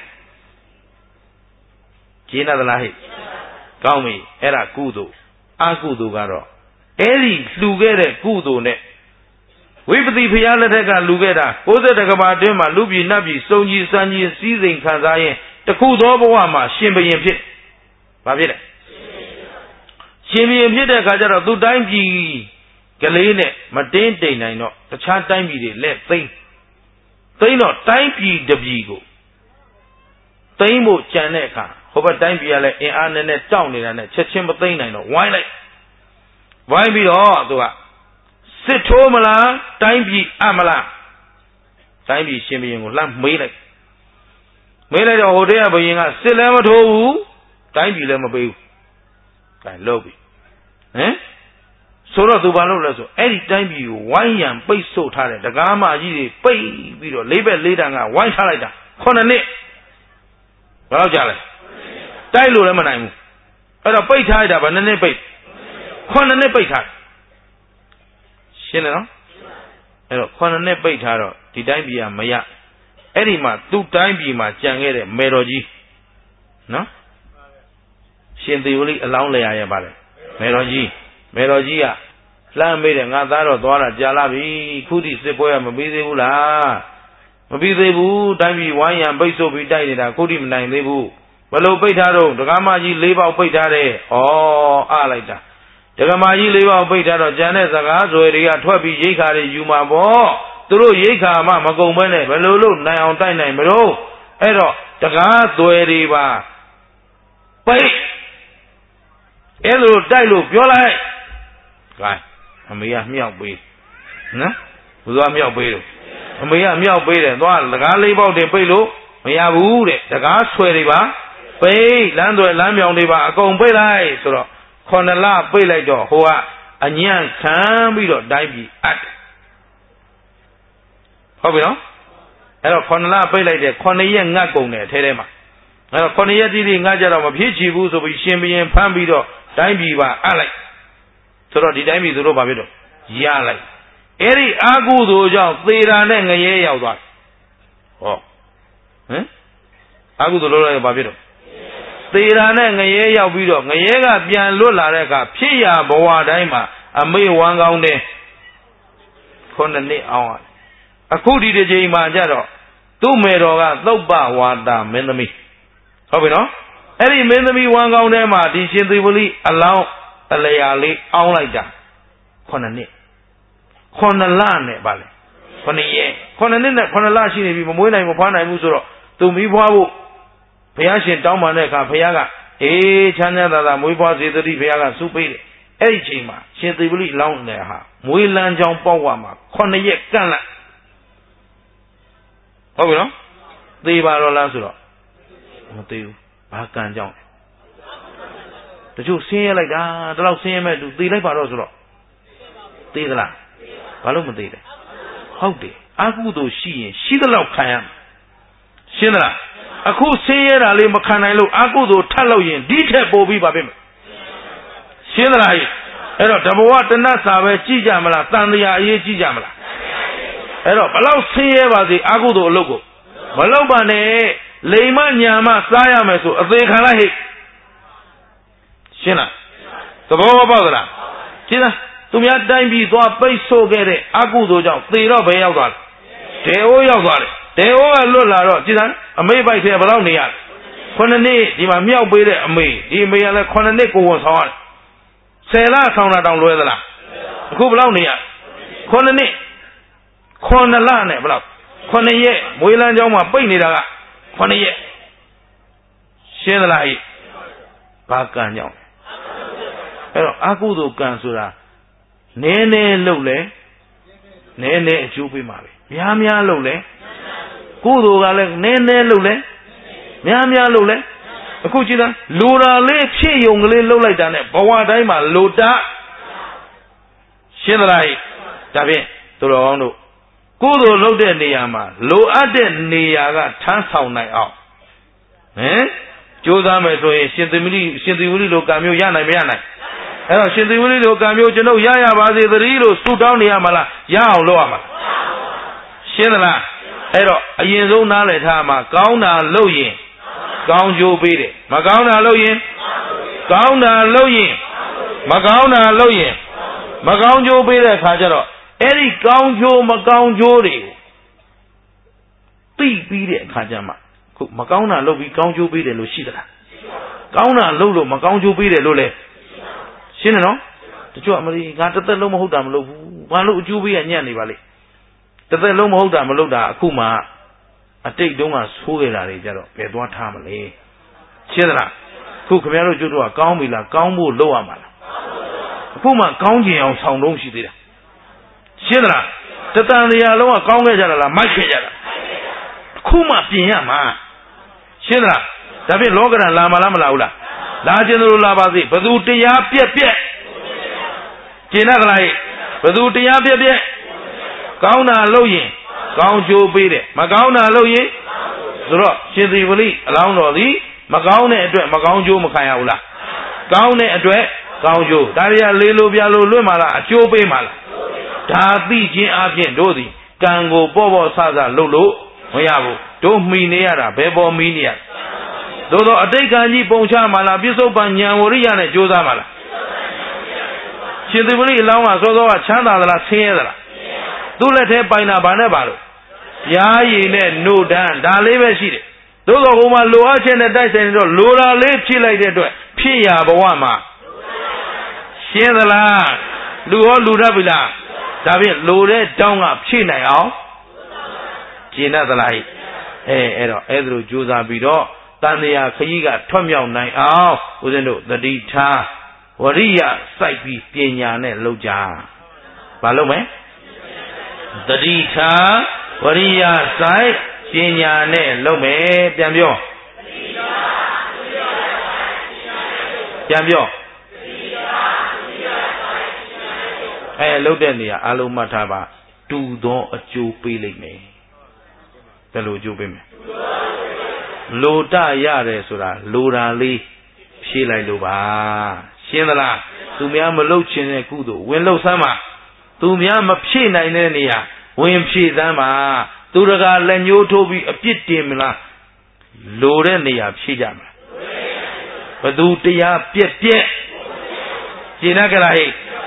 ရှင်းတတ်သလားဟဲ့ကောင်းပြီအဲ့ဒါကုသိုလ်အကုသိုလ်ကတော့အဲ့ဒီလှူခဲ့တဲ့ကုသိုလ်နဲ့ဝိပတိဖျားလက်ထက်ကလှူခဲ့တာ60ကဘာအတွင်းမှာလူပြည်နတ်ပြည်စုံကြီးစံကြီးစည်းစိမ်ခံစားရင်တခုသောဘဝမှာရှင်ဘုရင်ဖြစ်ဘာဖြစ်လဲရှင်ဘုရင်ဖြစ်တဲ့အခါကျတော့သူတိုင်းပြည်ကလေးနဲ့မတင်းတိမ်နိုင်တော့တခြားတိုင်းပြည်တွေလက်သိမ်းတော့တိုင်းပြည်တပြည်ကိုသိမ်းဖို့ကြံတဲ့အခါဟိုဘက်တိုင်းပြည်ကလည်းအင်အားနဲ့တောက်နေတာနဲ့ချက်ချင်းမသိမ်းနိုင်တော့ဝိုင်းပြီးတော့သူကစစ်ထိုးမလားတိုင်းပြည်အမလားတိုင်းပြည်ရှင်ဘုရင်ကိုလှမ်းမေးလိုက်တော့ဟိုတည်းကဘုရင်ကစစ်လည်းမထိုးဘူးတိုင်းပြည်လည်းမပေးဘူးအဲလုပ်ပြီဆိုတော့သူဘာလုပ်လဲဆိုအဲ့ဒီတိုင်းပြည်ကိုဝိုင်းရံပိတ်ဆို့ထားတဲ့ဒကာမကြီးတွေပိတ်ပြီးတော့လေးဘက်လေးတန်းကဝိုင်းထားလိုက်တာ9နှစ်ဘယ်တော့ကြာလဲတိုက်လို့လည်းမနိုင်ဘူးအဲ့တော့ပိတ်ထားလိုက်တာဗာနည်းနည်းပိတ်9နှစ်ပိတ်ထားရှင်းတယ်နော်အဲ့တော့9နှစ်ပိတ်ထားတော့ဒီတိုင်းပြည်ကမရအဲ့ဒီမှာသူ့တိုင်းပြည်မှာကြံခဲ့တဲ့မေတော်ကြီးနော်ရှင်သေဝလိအလောင်းလျာရဲ့ပါလေမေတော်ကြီးကလှမ်းမေးတယ်ငါသားတော့သွားတာကြာလာပြီခုထိစစ်ပွဲကမပြီးသေးဘူးလားမပြီးသေးဘူးတိုင်းပြည်ဝိုင်းရံပိတ်ဆို့ပြီးတိုက်နေတာခုထိမနိုင်သေးဘူးဘယ်လိုပိတ်ထားတော့ဒကာမကြီး၄ပေါက်ပိတ်ထားတယ်အားလိုက်တာဒကာမကြီး၄ပေါက်ပိတ်ထားတော့ကျန်တဲ့စကားဆွေတွေကထွက်ပြီးရိတ်ခါတွေယူမှာပေါ့သူတို့ရိတ်ခါမှမကုန်ဘဲနဲ့ဘယ်လိုလုပ်နိုင်အောင်တိုက်နိုင်မလို့အဲ့တော့ဒကာဆွေတွေပါပိတ်အဲ့လိုတိုက်လို့ပြောလိုက်ကဲအမေကမြောက်ပေးနော်ဘုရားမြောက်ပေးတော့အမေကမြောက်ပေးတယ်သွားဒကာ၄ပေါက်တွေပိတ်လို့မရဘူးတဲ့ဒကာဆွေတွေပါပိတ်လမ်းသွယ်လမ်းမြောင်တွေပါအကုန်ပိတ်လိုက်ဆိုတော့9လပိတ်လိုက်တော့ဟိုကအညံ့ခံပြီးတော့တိုင်းပြည်အပ်ဟုတ်ပြီနော်အဲ့တော့9လပိတ်လိုက်တယ်9ရက်ငတ်ကုန်တယ်အထဲထဲမှာအဲ့တော့9ရက်တိတိငတ်ကြတော့မဖြစ်ချီဘူးဆိုပြီးရှင်ဘုရင်ဖမ်းပြီးတော့တိုင်းပြည်ပါအပ်လိုက်ဆိုတော့ဒီတိုင်းပြည်သူတို့ဘာဖြစ်တော့ရလိုက်အဲ့ဒီအာကုသိုလ်ကြောင့်သေတာနဲ့ငရဲရောက်သွားဟောအာကုသိုလ်လုပ်လိုက်ဘာဖြစ်တော့သေတာနဲ့ငရဲရောက်ပြီးတော့ငရဲကပြန်လွတ်လာတဲ့အခါဖြစ်ရဘဝတိုင်းမှာအမေဝမ်းကောင်းတယ်ခုနှစ်နှစ်အောင်အခုဒီတစ်ချိန်မှာကြတော့သူ့မေတော်ကသုပ္ပဝါဒမင်းသမီးဟုတ်ပြီနော်အဲ့ဒီမင်းသမီးဝမ်းကောင်းထဲမှာဒီရှင်သေဝလိအလောင်းအလျာလေးအောင်းလိုက်တာခုနှစ်နှစ်ခုနှစ်လနဲ့ဗာလေခုနှစ်ရက်ခုနှစ်နှစ်နဲ့ခုနှစ်လရှိနေပြီမမွေးနိုင်မဖွားနိုင်ဘူးဆိုတော့သူမိဖွားဖို့ဘုရားရှင်တောင်းပန်တဲ့အခါဘုရားကအေးချမ်းသာသာမွေးဖွားစေတည်းဘုရားကစုပေးတယ်အဲ့ဒီချိန်မှာရှင်သေဝလိလောင်းတဲ့ဟာမွေးလန်းချောင်းပေါက်ဝမှာခုနှစ်ရက်ကန့်လိုက်ဟုတ်ပြီနော်သေပါတော့လားဆိုတော့မသေးဘူးဘာကံကြောင့်တချို့ဆင်းရဲလိုက်တာတလောက်ဆင်းရဲမဲ့သူသေလိုက်ပါတော့ဆိုတော့သေသလားဘာလို့မသေလဲဟုတ်တယ်အကုသိုလ်ရှိရင်ရှိသလောက်ခံရရှင်းသလားအခုဆင်းရဲတာလေးမခံနိုင်လို့အကုသိုလ်ထပ်လို့ရင်ဒီထက်ပိုပြီးပါပြီရှင်းသလားအဲ့တော့တဘဝတဏ္ဍစာပဲကြည့်ကြမလားတန်တရားအရေးကြည့်ကြမလားအဲ့တော့ဘလောက်ဆင်းရဲပါစေအကုသိုလ်အလုပ်ကိုမလုပ်ပါနဲ့လိမ်မညာမစားရမယ်ဆိုအသေးခံလိုက်ဟိရှင်းလားသဘောပေါက်သလားရှင်းလားသူများတိုင်းပြည်သွားပိတ်ဆို့ခဲ့တဲ့အကုသိုလ်ကြောင့်သေတော့ဘယ်ရောက်သွားလဲဒေအိုးရောက်သွားတယ်ဒေအိုးကလွတ်လာတော့ရှင်းလားအမေပိုက်ထဲဘယ်လောက်နေရလဲခုနှစ်နှစ်ဒီမှာမြောက်ပေးတဲ့အမေဒီအမေကလည်းခုနှစ်နှစ်ကိုဝန်ဆောင်ရတယ်10လဆောင်တာတောင်လွယ်သလားအခုဘယ်လောက်နေရခုနှစ်နှစ်ခုနှစ်လနဲ့ဘယ်လောက်ခုနှစ်ရက်မွေးလန်းကျောင်းမှာပိတ်နေတာကခုနှစ်ရက်ရှင်းသလားဘာကံကြောင့်အဲ့တော့အကုသိုလ်ကံဆိုတာနည်းနည်းလုပ်လဲနည်းနည်းအကျိုးပေးမှာပဲများများလုပ်လဲကုသိုလ်ကလည်းနည်းနည်းလုပ်လဲများများလုပ်လဲအခုကြည့်သားလိုတာလေးဖြစ်ယုံကလေးလှုပ်လိုက်တာနဲ့ဘဝတိုင်းမှာလိုတာရှင်းသလားဒါဖြင့်သူတော်ကောင်းတို့ကုသိုလ်လုပ်တဲ့နေရာမှာလိုအပ်တဲ့နေရာကထမ်းဆောင်နိုင်အောင်ကြိုးစားမယ်ဆိုရင်ရှင်သေဝလိလိုကံမျိုးရနိုင်မရနိုင်အဲ့တော့ရှင်သေဝလိလိုကံမျိုးကျွန်ုပ်ရပါစေသတည်းလို့ဆုတောင်းနေရမလားရအောင်လုပ်ရမှာရှင်းသလားအဲ့တော့အရင်ဆုံးနားလည်ထားမှာကောင်းတာလုပ်ရင်ကောင်းကျိုးပေးတယ်မကောင်းတာလုပ်ရင်ကောင်းတာလုပ်ရင်မကောင်းတာလုပ်ရင်မကောင်းကျိုးပေးတဲ့အခါကျတော့အဲ့ဒီကောင်းကျိုးမကောင်းကျိုးတွေကိုသိပြီးတဲ့အခါကျမှခုမကောင်းတာလုပ်ပြီးကောင်းကျိုးပေးတယ်လို့ရှိသလားကောင်းတာလုပ်လို့မကောင်းကျိုးပေးတယ်လို့လဲရှင်းတယ်နော်တချို့အမလီငါတစ်သက်လုံးမဟုတ်တာမလုပ်ဘူးဘာလို့အကျိုးပေးရညံ့နေပါလိမ့်တစ်သက်လုံးမဟုတ်တာမလုပ်တာအခုမှအတိတ်တုန်းကဆိုးခဲ့တာတွေကြတော့ဘယ်သွားထားမလဲရှင်းသလားခုခင်ဗျားတို့ကျွတ်တော့ကောင်းပြီလားကောင်းဖို့လုပ်ရမှာလားအခုမှကောင်းကျင်အောင်ဆောင်တုံးရှိသေးတယ်ရှင်းသလားတတန်တရားလုံးကကောင်းခဲ့ကြတာလားမိုက်ခဲ့ကြတာအခုမှပြင်ရမှာရှင်းသလားဒါဖြင့်လောကရန်လာမလားမလာဘူးလားလာခြင်းလို့လာပါစေဘသူတရားပြက်ပြက်ကျင်တတ်သလားဘသူတရားပြက်ပြက်ကောင်းတာလုပ်ရင်ကောင်းကျိုးပေးတယ်မကောင်းတာလုပ်ရင်ဆိုတော့ရှင်သေဝလိအလောင်းတော်သည်မကောင်းတဲ့အတွက်မကောင်းကျိုးမခံရဘူးလားကောင်းတဲ့အတွက်ကောင်းကျိုးဒါတွေကလေးလိုပြလိုလွတ်မှာလားအကျိုးပေးမှာလားဒါသိခြင်းအပြင်တို့သည်ကံကိုပေါ့ပေါ့ဆဆလုပ်လို့မရဘူးတို့မှီနေရတာဘယ်ပေါ်မှီနေရသို့တော့အတိတ်ကံကြီးပုံချမှာလားပြစ္ဆုတ်ပံဉာဏ်ဝရိယနဲ့ကြိုးစားမှာလားရှင်သေဝလိအလောင်းကစောစောကချမ်းသာသလားဆင်းရဲသလားသူ့လက်ထဲပိုင်တာဘာနဲ့ပါလို့ပြားရည်နဲ့နှုတ်တန်းဒါလေးပဲရှိတယ်သို့တော့ဟိုမှာလိုအပ်ချက်နဲ့တိုက်ဆိုင်နေတော့လိုတာလေးဖြည့်လိုက်တဲ့အတွက်ဖြစ်ရဘဝမှာရှင်းသလားလူဟောလူတတ်ပြီလားဒါဖြင့်လိုတဲ့တောင်းကဖြည့်နိုင်အောင်ကျင့်တတ်သလားအဲ့တော့အဲ့ဒါလိုကြိုးစားပြီးတော့တန်တရားခကြီးကထွတ်မြောက်နိုင်အောင်ဦးဇင်းတို့သတိထားဝရိယစိုက်ပြီးပညာနဲ့လုပ်ကြဘာလုပ်မလဲသတိထားဝရိယစိုက်ပညာနဲ့လုပ်မယ်ပြန်ပြောလုပ်တဲ့နေရာအလုံးမှတ်ထားပါတူသောအကျိုးပေးလိမ့်မယ်ဘယ်လိုအကျိုးပေးမလဲလိုတရတယ်ဆိုတာလိုတာလေးဖြည့်လိုက်လို့ပါရှင်းသလားသူများမလုပ်ချင်တဲ့ကုသိုလ်ဝင်လုပ်စမ်းပါသူများမဖြည့်နိုင်တဲ့နေရာဝင်ဖြည့်စမ်းပါသူတကာလက်ညှိုးထိုးပြီးအပြစ်တင်မလားလိုတဲ့နေရာဖြည့်ကြမလားဘသူတရားပြက်ပြက်ကျင်တတ်ကြလား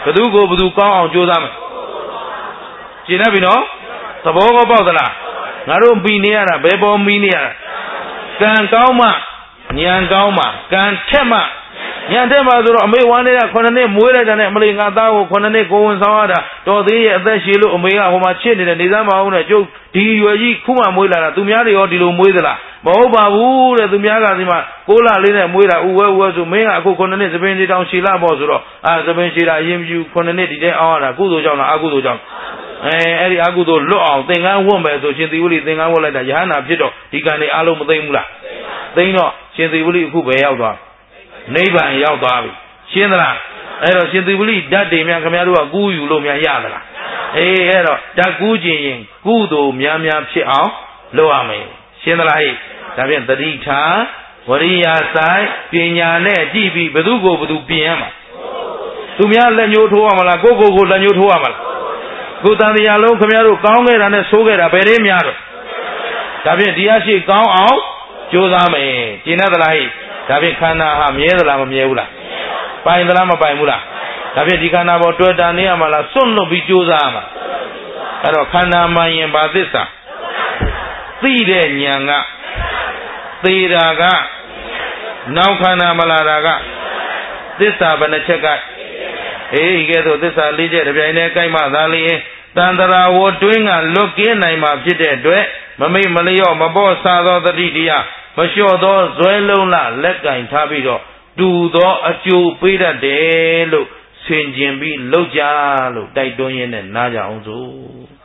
ဘသူကိုဘသူကောင်းအောင်ကြိုးစားမယ်ကျင်တတ်ပြီနော်သဘောကောပေါက်သလားငါတို့ပြီးနေရတာဘယ်ပေါ်မီးနေရတာကံကောင်းမှဉာဏ်ကောင်းမှကံထက်မှဉာဏ်ထက်မှဆိုတော့အမေဝမ်းနေတာ9နှစ်မွေးလိုက်တာနဲ့အမလေးငါသားကို9နှစ်ကိုဝင်ဆောင်ရတာတော်သေးရဲ့အသက်ရှည်လို့အမေကဟိုမှာချစ်နေတဲ့နေသားမအောင်နဲ့ကျုပ်ဒီရွယ်ကြီးခုမှမွေးလာတာသူများတွေရောဒီလိုမွေးသလားမဟုတ်ပါဘူးတဲ့သူများကဒီမှာ6လလေးနဲ့မွေးတာဥဝဲဆိုမင်းကအခု9နှစ်သပင်လေးတောင်ရှည်လာပေါ့ဆိုတော့သပင်ရှည်တာအရင်ပြူ9နှစ်ဒီတဲ့အောင်ရတာကုသိုလ်ကြောင့်လားအကုသိုလ်ကြောင့်အဲ့ဒီအကုသိုလ်လွတ်အောင်သင်္ကန်းဝတ်မယ်ဆိုရှင်သီဝလိသင်္ကန်းဝတ်လိုက်တာယဟနာဖြစ်တော့ဒီကံတွေအားလုံးမသိဘူးလားသိတော့ရှင်သီဝလိအခုပဲရောက်သွားနိဗ္ဗာန်ရောက်သွားပြီရှင်းသလားအဲ့တော့ရှင်သီဝလိဓာတ်တွေများခင်ဗျားတို့ကကူးယူလို့များရသလားအဲ့တော့ဓာတ်ကူးခြင်းရင်ကုသိုလ်များများဖြစ်အောင်လုပ်ရမယ်ရှင်းသလားဟဲ့ဒါဖြင့်တတိထားဝရိယဆိုင်ပညာနဲ့ကြည့်ပြီးဘသူကိုဘသူပြင်ရမှာသူများလက်ညှိုးထိုးရမလားကိုလက်ညှိုးထိုးရမလားကိုတန်တရားလုံးခင်ဗျားတို့ကောင်းခဲ့တာနဲ့ဆိုးခဲ့တာဘယ်လေးများတော့ဒါဖြင့်ဒီအရှိကောင်းအောင်ကြိုးစားမယ်ကျင်တတ်သလားဟိဒါဖြင့်ခန္ဓာဟာမြဲသလားမမြဲဘူးလားပိုင်သလားမပိုင်ဘူးလားဒါဖြင့်ဒီခန္ဓာပေါ်တွေ့တာနေရမှာလားစွန့်လွတ်ပြီးကြိုးစားရမှာအဲ့တော့ခန္ဓာမှန်ရင်ဘာသစ္စာသိတဲ့ဉာဏ်ကသေတာကနောက်ခန္ဓာမလာတာကသစ္စာဘယ်နှချက်ကအေးကဲဆိုသစ္စာ၄ချက်တစ်ပြိုင်တည်းကြိုက်မှသာလျင်တန်တရာဝတွင်းကလွတ်ကင်းနိုင်မှာဖြစ်တဲ့အတွက်မမိတ်မလျော့မပေါ့ဆာသောတတိတရားမလျှော့သောဇွဲလုံးလလက်ကင်ထားပြီးတော့တူသောအကျိုးပေးတတ်တယ်လို့ဆင်ခြင်ပြီးလောက်ကြလို့တိုက်တွန်းရင်းနဲ့နားကြအောင်စို့